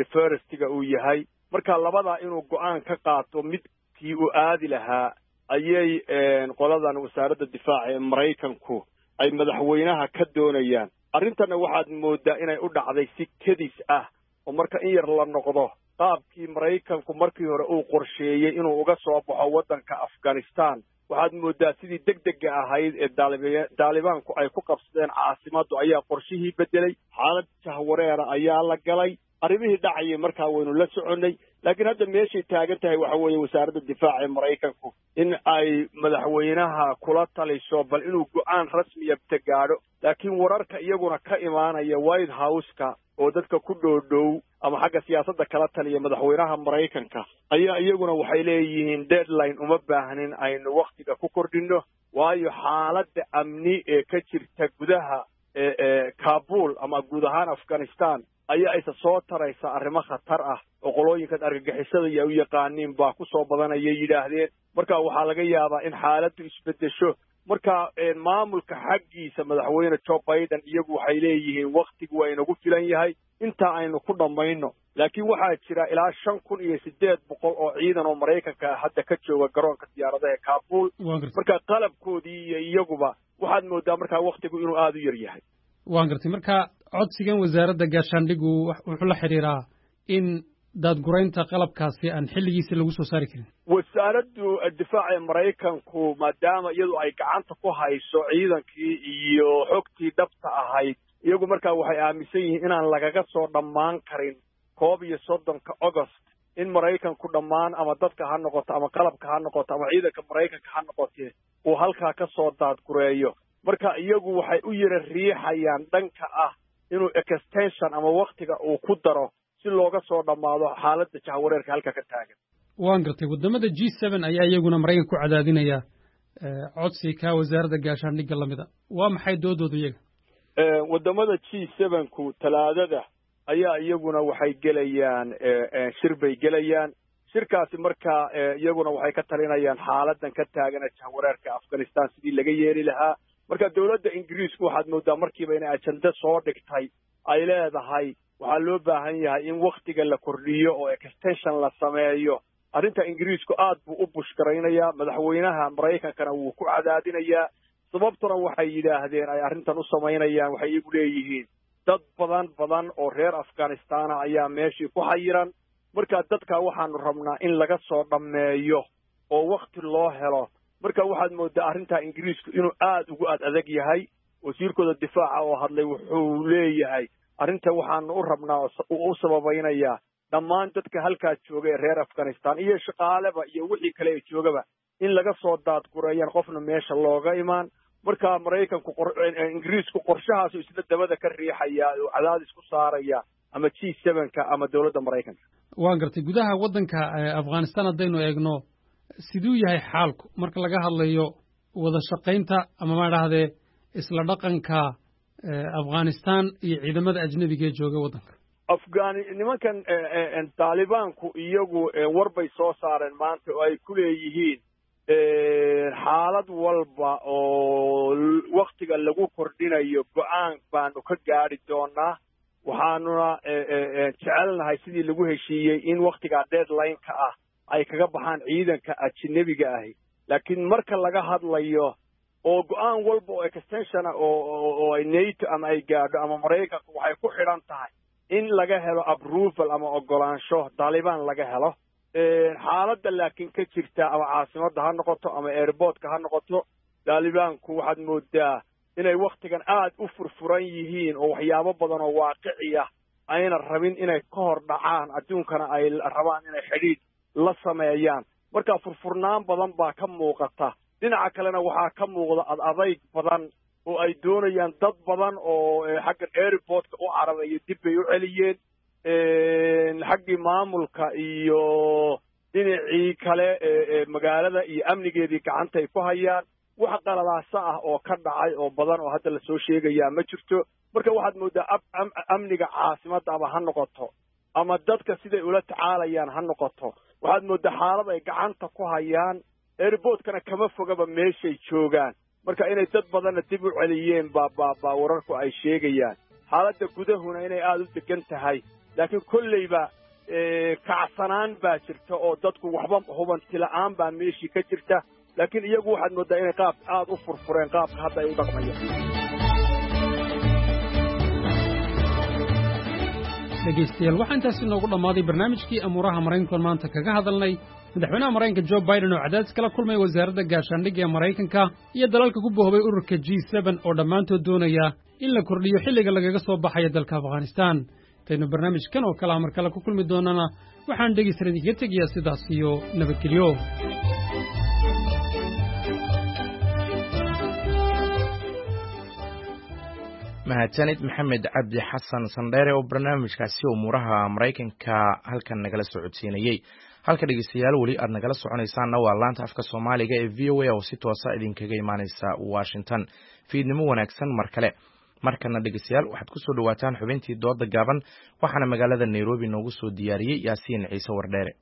31 uu yahay marka labada inuu go'aan ka qaato midkii uu aadi lahaa ayay qoladan wasaaradda difaaca ee Mareykanku ay madaxweynaha ka doonayaan. arrintan waxaad moodaa inay u dhacday si kedis ah oo marka in yar la noqdo qaabkii Mareykanku markii hore uu qorsheeyay inuu uga soo baxo waddanka Afghanistan waxaad moodaa sidii degdeg ahayd ee Talibanku ay ku qabsadeen caasimaddu ayaa qorshihii bedelay xaalad jahwareera ayaa la galay arrimihii dhacayay markaa waynu la soconay laakiin hadda meeshay taagan tahay waxa weeye wasaaradda difaaca ee Mareykanku in ay madaxweynaha kula taliso bal inuu go'aan rasmiya gaadho laakiin wararka iyaguna ka imaanaya White House-ka oo dadka ku dhow ama xagga siyaasadda kala taliya madaxweynaha Mareykanka ayaa iyaguna waxay leeyihiin deadline uma baahnin aynu waqtiga ku kordhino waayo xaaladda amni ee ka jirta gudaha Kabul ama guud ahaan Afghanistan ayaa isa soo taraysa arrimo khatar ah oo qolooyinka argagixisada ay u yaqaaniin baa ku soo badanaya yiraahdeen marka waxaa laga yaabaa in xaaladdu isbedesho marka maamulka xaggiisa madaxweyne Joe Biden iyagu waxay leeyihiin waqtigu waa inagu filan yahay inta aynu ku dhamayno laakiin waxaa jira ilaa 5800 oo ciidan oo Mareykanka hadda ka jooga garoonka diyaaradaha ee Kabul marka qalabkoodii iyo iyaguba waxaad moodaa marka waqtigu inuu aad u yar yahay. waan gartay marka codsigan wasaaradda gaashaandhiggu wuxuu la xiriiraa in daadguraynta qalabkaasi aan xilligiisa lagu soo saari karin. wasaaraddu difaaca Mareykanku maadaama iyadu ay gacanta ku hayso ciidankii iyo xogtii dhabta ahayd iyagu markaa waxay aaminsan yihiin inaan lagaga soo dhammaan karin 31 August in Mareykanku dhammaan ama dadka ha noqoto ama qalabka ha noqoto ama ciidanka Mareykanka ha noqoto uu halkaa ka soo daadgureeyo marka iyagu waxay u yara riixayaan dhanka ah inuu extension ama waqtiga uu ku daro si looga soo dhamaado xaaladda jahwareerka halka ka taagan. waan gartay wadamada G7 ayaa iyaguna Mareykanka ku cadaadinaya codsi ka wasaaradda gaashaandhigga lamida waa maxay doodoodu iyaga wadamada G7ku talaadada ayaa iyaguna waxay gelayaan shir bay gelayaan shirkaasi markaa iyaguna waxay ka talinayaan xaaladan ka taagan jahwareerka Afghanistan sidii laga yeeri lahaa marka dawladda Ingiriisku waxaad moodaa markiiba inay ajanda soo dhigtay ay leedahay waxaa loo baahan yahay in waqtiga la kordhiyo oo extension la sameeyo arrinta Ingiriisku aad buu u bushkaraynayaa madaxweynaha Mareykankana wuu ku cadaadinayaa sababtuna waxay yidhaahdeen ay arrintan u samaynayaan waxay iyagu leeyihiin dad badan oo reer Afghanistan ayaa meeshii ku xayiran marka dadka waxaanu rabnaa in laga soo dhameeyo oo waqti loo helo marka waxaad moodaa arrinta Ingiriisku inuu aad ugu adag yahay wasiirkooda difaaca oo hadlay wuxuu leeyahay arrinta waxaanu u rabnaa u sababaynayaa dhammaan dadka halkaas jooga ee reer afghanistan iyo shaqaaleba iyo wixii kale ee joogaba in laga soo daadgureeyaan qofna meesha looga imaan markaa maraykanku ingiriisku qorshahaasu isla dabada ka riixaya oo cadaadis ku saaraya ama G7ka ama dawladda maraykanka waan gartay gudaha waddanka afghanistan haddaynu eegno siduu yahay xaalku marka laga hadlayo wada shaqaynta ama ma dhahdee isla dhaqanka afghanistan iyo ciidamada ajnabiga ee jooga waddanka nimankan taalibaanku iyagu warbay soo saareen maanta oo ay ku leeyihiin xaalad walba oo waktiga lagu kordhinayo go'aan baanu ka gaari doonaa waxaanuna jecelnahay sidii lagu heshiiyey in waktigaa deadline-ka ah ay kaga baxaan ciidanka ajnabiga ahi laakiin marka laga hadlayo oo go'aan walba oo extension oo ay NATO ama ay gaadho ama maraykanku waxay ku xidhan tahay in laga helo approval ama ogolaansho Taliban laga helo xaaladda laakiin ka jirta ama caasimadda ha noqoto ama airportka ha noqoto Talibanku waxaad moodaa inay waktigan aad u furfuran yihiin oo waxyaabo badan oo waaqici ah ayna rabin inay ka hor dhacaan adduunkana ay rabaan inay xidhiidh la sameeyaan marka furfurnaan badan baa ka muuqata dhinaca kalena waxaa ka muuqda adayg badan oo ay doonayaan dad badan oo xagga airportka u cararaya dib bay u celiyeen xaggii maamulka iyo dhinacii kale magaalada iyo amnigeedii gacanta ay ku hayaan wax qaladaasa ah oo ka dhacay oo badan oo hadda lasoo sheegayaa ma jirto marka waxaad moodaa amniga caasimadda ama ha noqoto ama dadka siday ula tacaalayaan ha noqoto waxaad moodaa xaalad ay gacanta ku hayaan airportkana kama fogaba meeshay joogaan marka inay dad badanna dib u celiyeen baa wararku ay sheegayaan xaaladda gudahuna inay aada u degan tahay laakiin kolleyba kacsanaan baa jirta oo dadku waxba hubanti la'aan baa meeshii ka jirta laakiin iyagu waxaad moodaa inay qaab aada u furfureen qaabka hadda ay u dhaqmayaan dhegaystayaal waxaa intaasi noogu dhammaaday barnaamijkii amuuraha maraykanka maanta kaga hadalnay madaxweynaha maraykanka Joe Biden oo cadaadis kala kulmay wasaaradda gaashaandhigga ee Maraykanka iyo dalalka ku boobay ururka G7 oo dhammaantood doonaya in la kordhiyo xilliga lagaga soo baxayo dalka Afghanistan taynu barnaamijkan oo kala mar kale ku kulmi doonana waxaan dhegaystayaal idinkaga tegayaa sidaas iyo nabadgelyo mahadsanid maxamed cabdi xasan sandheere oo barnaamijkaasi umuuraha maraykanka halkan nagala socodsiinayey halka dhegeystayaal weli aad nagala soconaysaanna waa laanta afka soomaaliga ee VOA oo si toosa idinkaga imaanaysa Washington fiidnimo wanaagsan mar kale markana dhegeystayaal waxaad ku soo dhawaataan xubintii dooda gaaban waxaana magaalada Nairobi noogu soo diyaariyey Yaasiin Ciise Wardheere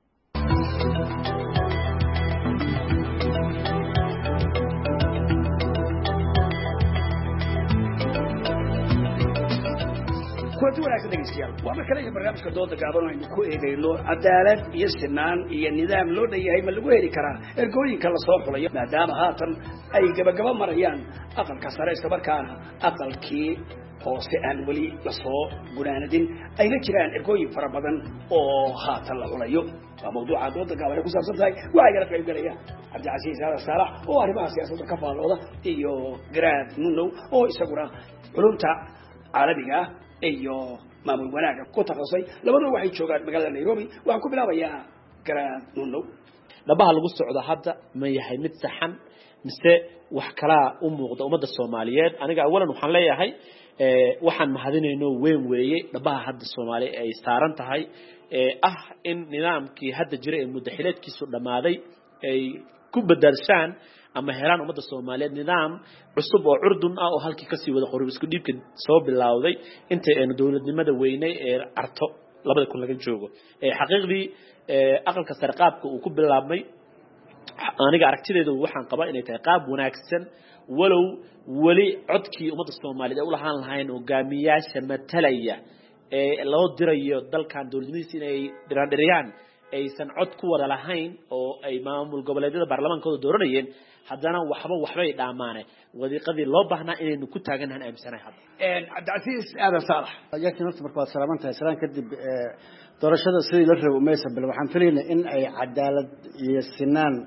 kulanti wanaagsan dhegeystayaal waa mar kale iyo barnaamijka dooda gaaban aynu ku eegayno cadaalad iyo sinaan iyo nidaam loo dhanyahay ma lagu heli karaa ergooyinka lasoo xulayo maadaama haatan ay gabagaba marayaan aqalka sare isla markaana aqalkii hoose aan weli lasoo gunaanadin ayna jiraan ergooyin fara badan oo haatan la xulayo waa mawduuca dooda gaaban ay ku saabsan tahay waxaa igala qayb galaya cabdicasiis aadan saalax oo arrimaha siyaasadda ka faallooda iyo garaad nunow oo isaguna culumta caalamiga ah iyo maamul wanaaga ku takhasusay labadaba waxay joogaan magaalada Nairobi waxaan ku bilaabayaa garaad nunow dhabaha lagu socdo hadda ma yahay mid saxan mise wax kala u muuqda ummadda Soomaaliyeed aniga awalan waxaan leeyahay waxaan mahadinayno weyn weeye dhabaha hadda Soomaaliya ay saaran tahay ah in nidaamkii hadda jiray ee muddaxileedkiisu dhamaaday ay ku bedelaan ama helaan ummadda Soomaaliyeed nidaam cusub oo curdun ah oo halkii ka sii wada qorib isku dhiibka soo bilowday inta ay dawladnimada weynay ee arto 2000 laga joogo xaqiiqdii aqalka sarqaabka uu ku bilaabmay aniga aragtideedu waxaan qabaa inay tahay qaab wanaagsan walow wali codkii ummadda Soomaaliyeed ay u lahaan lahayn hogaamiyaasha matalaya ee loo dirayo dalkan dawladnimadiisa inay diraan aysan cod ku wada lahayn oo ay maamul goboleedyada baarlamaankooda dooranayeen haddana waxbay dhaamaane wadiiqadii loo baahnaa inaynu ku taaganahan aaminsanahay hadda cabdicasiis aadan saalax laakiin horta marka waad salaaman tahay salaan kadib doorashada sidii la rabo maysan bal waxaan filaynaa in ay cadaalad iyo sinaan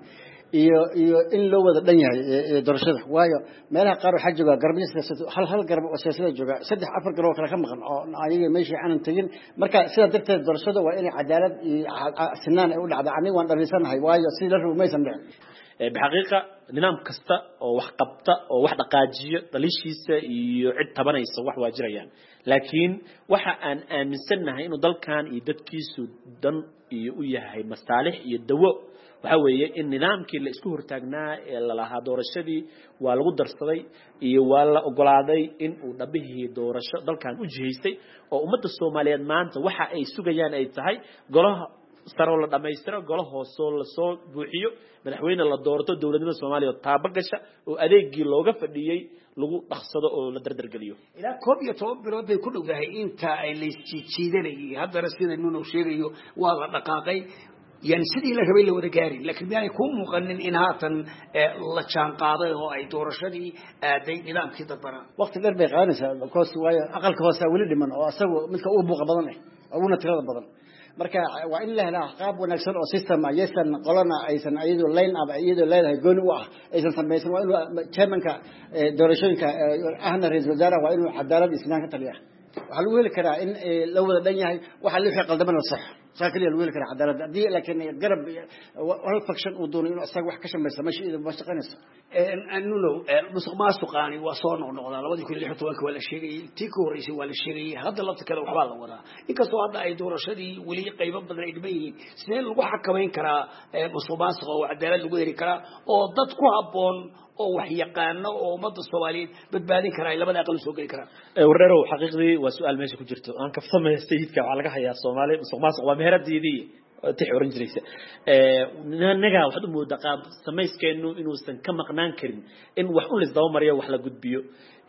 iyo in loo wada dhan yahay doorashada waayo meelaha qaar waxaa jooga garabyo siyaasadeed hal garab oo siyaasadeed jooga 3-4 garab oo kale ka maqan oo ayaga meeshii aanan tegin marka sidaa darteed doorashada waa inay cadaalad iyo sinaan ay u dhacdo aniga waan dhalisanahay waayo si la rabo maysan dhicin بحقيقة نظام كستا أو wax qabta oo wax dhaqaajiyo dalishiisa iyo cid tabanaysa wax waa jirayaan laakiin waxa aan aaminsanahay inuu dalkan iyo dadkiisu dan iyo u yahay masaalix iyo dawo waxa weeye in nidaamkii la isku hortaagnaa ee la lahaa doorashadii waa lagu darsaday iyo waa la ogolaaday in uu dhabihii doorasho dalkan u jihaystay oo ummadda Soomaaliyeed maanta waxa ay sugayaan ay tahay golaha saro la dhameystiro golo hoosoo la soo buuxiyo madaxweyne la doorto dawladnimada Soomaaliya taaba gasha oo adeegii looga fadhiyay lagu dhaqsado oo la dardar galiyo ila 12 bilood bay ku dhowdahay inta ay la isjiidanayay haddana sida inuu sheegayo waa la dhaqaaqay yani sidii la rabay la wada gaarin laakiin yani ku muuqanin in haatan la jaan qaaday oo ay doorashadii aaday nidaamkii dadbana waqti dheer bay qaadanaysaa because waayo aqalka hoose wali dhiman oo asagu midka ugu buuqa badan oo una tirada badan marka waa in la helaa qaab wanaagsan oo system aysan qolana aysan ayadoo line up ayadoo leedahay gooni u ah aysan sameeysan waa inuu chairmanka doorashooyinka ahna ra'iisul wasaaraha waa inuu cadaalad isnaan ka taliyaa waxa lagu heli karaa in la wada dhan yahay waxa la wixii qaldaman sax saakaliya lagu heli karaa cadaalad hadii laakiin garab wal faction uu doono inuu asaga wax ka shameeyo mashiida ma shaqeynayso anulo musuqmaasuqaani waa soo noqnoqdaa 2016 waa la sheegay tii ku horeysay waa la sheegay hadda la kale waxba la wadaa inkastoo hadda ay doorashadii wali qaybo badan ay dhimayeen sidee lagu xakameyn karaa musuqmaasuqa oo cadaalad lagu heli karaa oo dad ku haboon oo wax yaqaano oo ummadda Soomaaliyeed badbaadin kara labada aqal soo gali kara wareero xaqiiqdii waa su'aal meesha ku jirto aan ka fahmaystay hidka waxa laga hayaa Soomaaliya musuqmaasuq waa meheradiidii tix oran jiraysa naga waxa uu moodaa qaab sameyskeenu inuusan ka maqnaan karin in wax u lisdaba mariyo wax la gudbiyo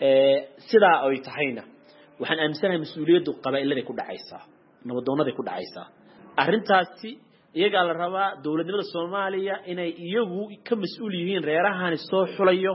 sida ay tahayna waxaan aaminsanahay mas'uuliyaddu qabaa'ilada ku dhacaysa nabadoonada ku dhacaysa arrintaasi iyaga la rabaa dawladnimada Soomaaliya inay iyagu ka mas'uul yihiin reerahan soo xulayo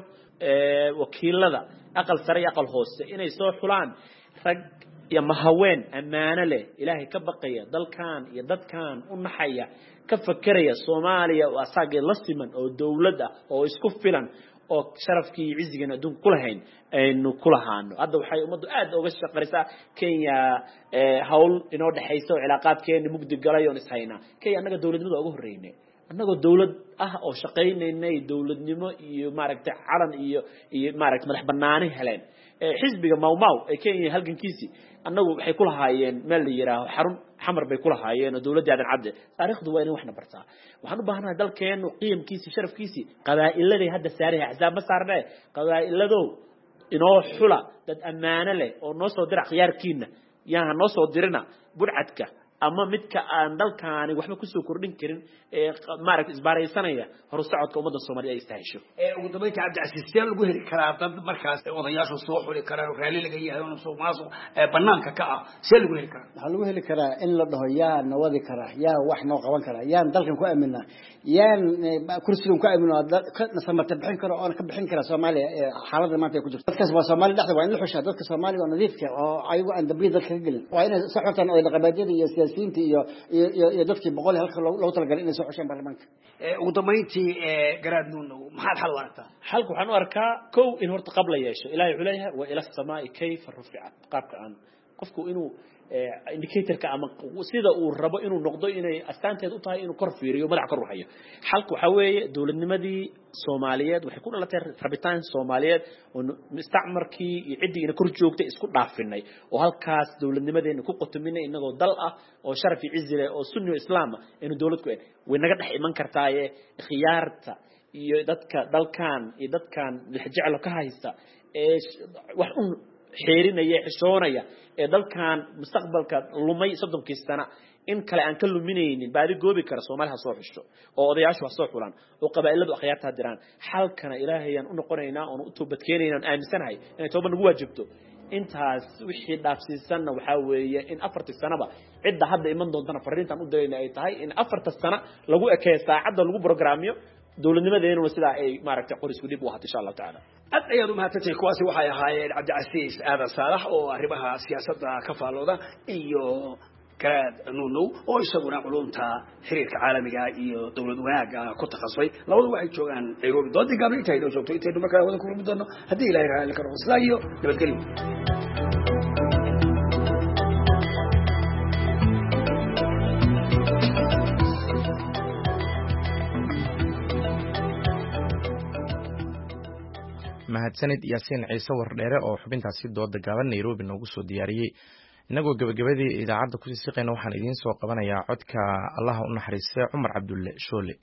wakiilada aqal sare iyo aqal hoose inay soo xulaan rag iyo mahaween amaana leh ilaahay ka baqaya dalkan iyo dadkan u naxaya ka fakaraya Soomaaliya oo asaga la siman oo dawlad ah oo isku filan oo sharafkii iyo cizigan adduun ku lahayn aynu ku lahaano hadda waxay umadu aad uga shaqaraysaa Kenya hawl inoo dhaxayso cilaaqaadkeena mugdi galay oo ishayna Kenya anaga dawladnimada ugu horeeyay anagoo dawlad ah oo shaqeynay dawladnimo iyo maaragtay calan iyo maaragtay madax banaani heleen xisbiga Mau ee Kenya halgankiisi annagu waxay ku lahaayeen meel la yiraahdo xarun xamar bay ku lahaayeen dawladda aadan cabde taariikhdu waa inay waxna bartaa waxaan u baahanahay dalkeenu qiimkiisa sharafkiisa qabaa'ilada hadda saaraha axsaab ma saarnaa qabaa'iladu inoo xula dad amaana leh oo noo soo dirac khiyaarkiina yaa noo soo dirina burcadka ama midka aan dalkaani waxba ku soo kordhin karin maaragtay isbaaraysanaya horu socodka ummadda Soomaaliya ay istaahesho ugu dambeyntii Cabdi Casiis seel lagu heli karaa dad markaas odayaashu soo xuli karaan raali laga yahay oo soo maaso banaanka ka ah seel lagu heli karaa waxa lagu heli karaa in la dhaho yaa nawadi karaa yaa wax noo qaban karaa yaan dalkan ku aaminaa yaan kursigan ku aaminaa ka nasamata bixin karo oo ka bixin kara Soomaaliya xaaladda maanta ay ku jirto dadkaas waa Soomaaliya dhaxda waa in la xushaa dadka Soomaaliya oo nadiifka oo ayagu aan dambiil dalka ka gelin waa inay saxotan oo dhaqameedyada iyo siyaasiyiinta iyo dadkii boqol halka loo talagalay inay soo xushaan baarlamaanka ugu dambeyntii garaad nuuno maxaad xal u aragtaa xalku waxaan u arkaa kow in horta qabla yeesho ilaahay xulayha wa ila samaa'i kayfa rufi'at qaabka aan qofku inuu indicatorka ama sida uu rabo inuu noqdo inay astaanteed u tahay inuu kor fiiriyo madax kor u hayo xalku waxa weeye dawladnimadii Soomaaliyeed waxay ku dhalatay rabitaan Soomaaliyeed oo mustacmarkii iyo cidiina kor joogtay isku dhaafinay oo halkaas dawladnimadeena ku qotominay inagoo dal ah oo sharaf iyo cizi leh oo sunni islaam ah inuu dawlad ku way naga dhex iman kartaaye khiyaarta iyo dadka dalkan iyo dadkan jecel ka haysta ee wax un xeerinaya xishoonaya ee dalkan mustaqbalka lumay 30 sano in kale aan ka luminaynin baadi goobi kara Soomaaliya soo xisho oo odayaashu soo xulaan oo qabaa'iladu akhyaarta diraan xalkana ilaahayaan u noqonaynaa oo u toobad keenaynaa aaminsanahay inay toobad nagu waajibto intaas wixii dhaafsiisanna waxa weeye in 4 sanaba cidda hadda iman doontana fariintan u dirayna ay tahay in 4 sano lagu ekeeyo saacada lagu programyo dawladnimadeenu sida ay maaragtay qorisku dib u ahaatay insha Allah taala aad ayaad u mahadsantahay kuwaasi waxay ahaayeen Cabdi Casiis Aadan Saalax oo arrimaha siyaasadda ka faalooda iyo garaad nuunow oo isaguna culumta xiriirka caalamiga iyo dowlad wanaagga ku takhasusay labadu waxay joogaan Nairobi doodii gaabay intay noo joogto intaynu markaa wada kulmi doono haddii ilaahay raalli ka noqdo sidaa iyo nabadgelyo mahadsanid yaasiin ciise wardheere oo xubintaasi dooda gaaban Nairobi noogu soo diyaariyey inagoo gabagabadii idaacadda ku siisiqayna waxaan idiin soo qabanayaa codka allaha u naxariistay Cumar Cabdulle Shoole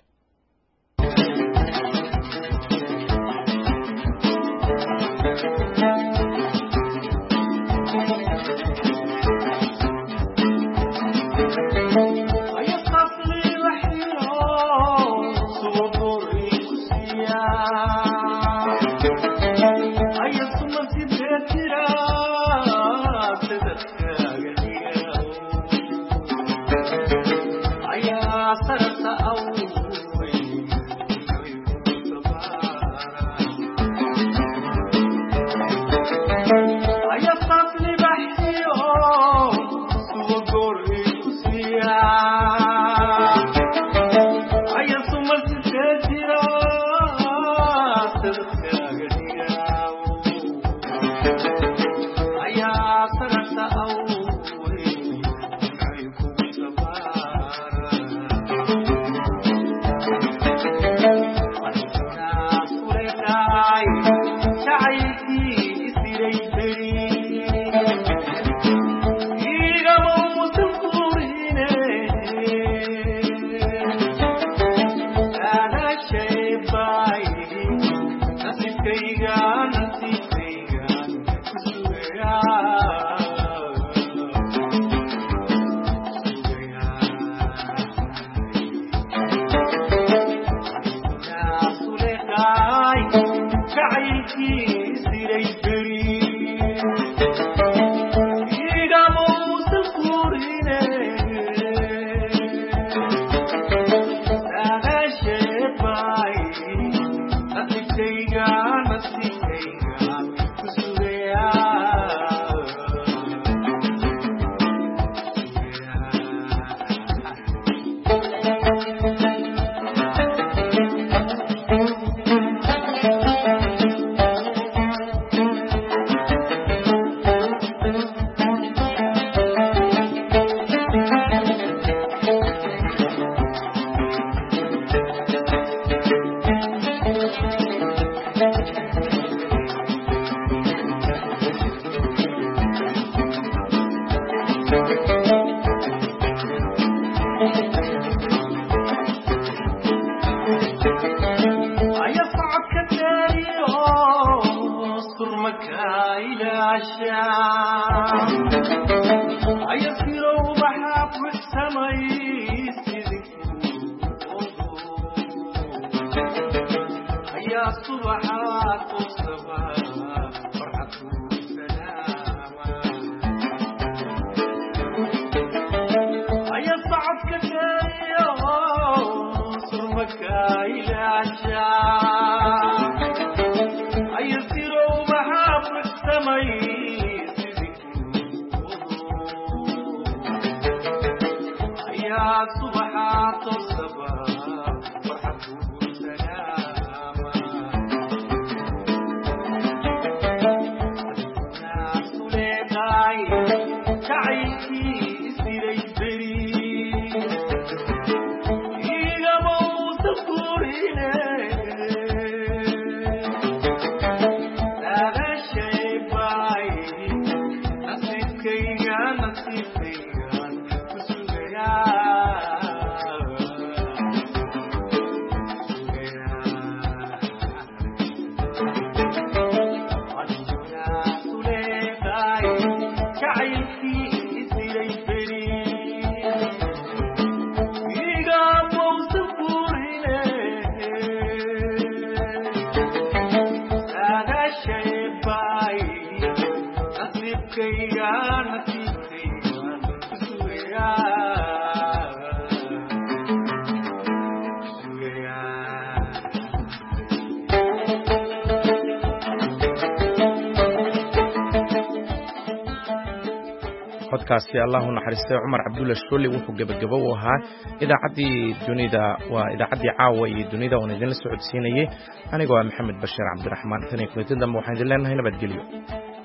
codkaasi allahu naxariistay cumar cabdulla shooli wuxuu gabagabo u ahaa idaacaddii dunida waa idaacaddii caawa iyo dunida oon idinla socodsiinayay anigoo ah maxamed bashiir cabdiraxmaan tan iyo kulanti dambe waxaan idin leenahay nabadgelyo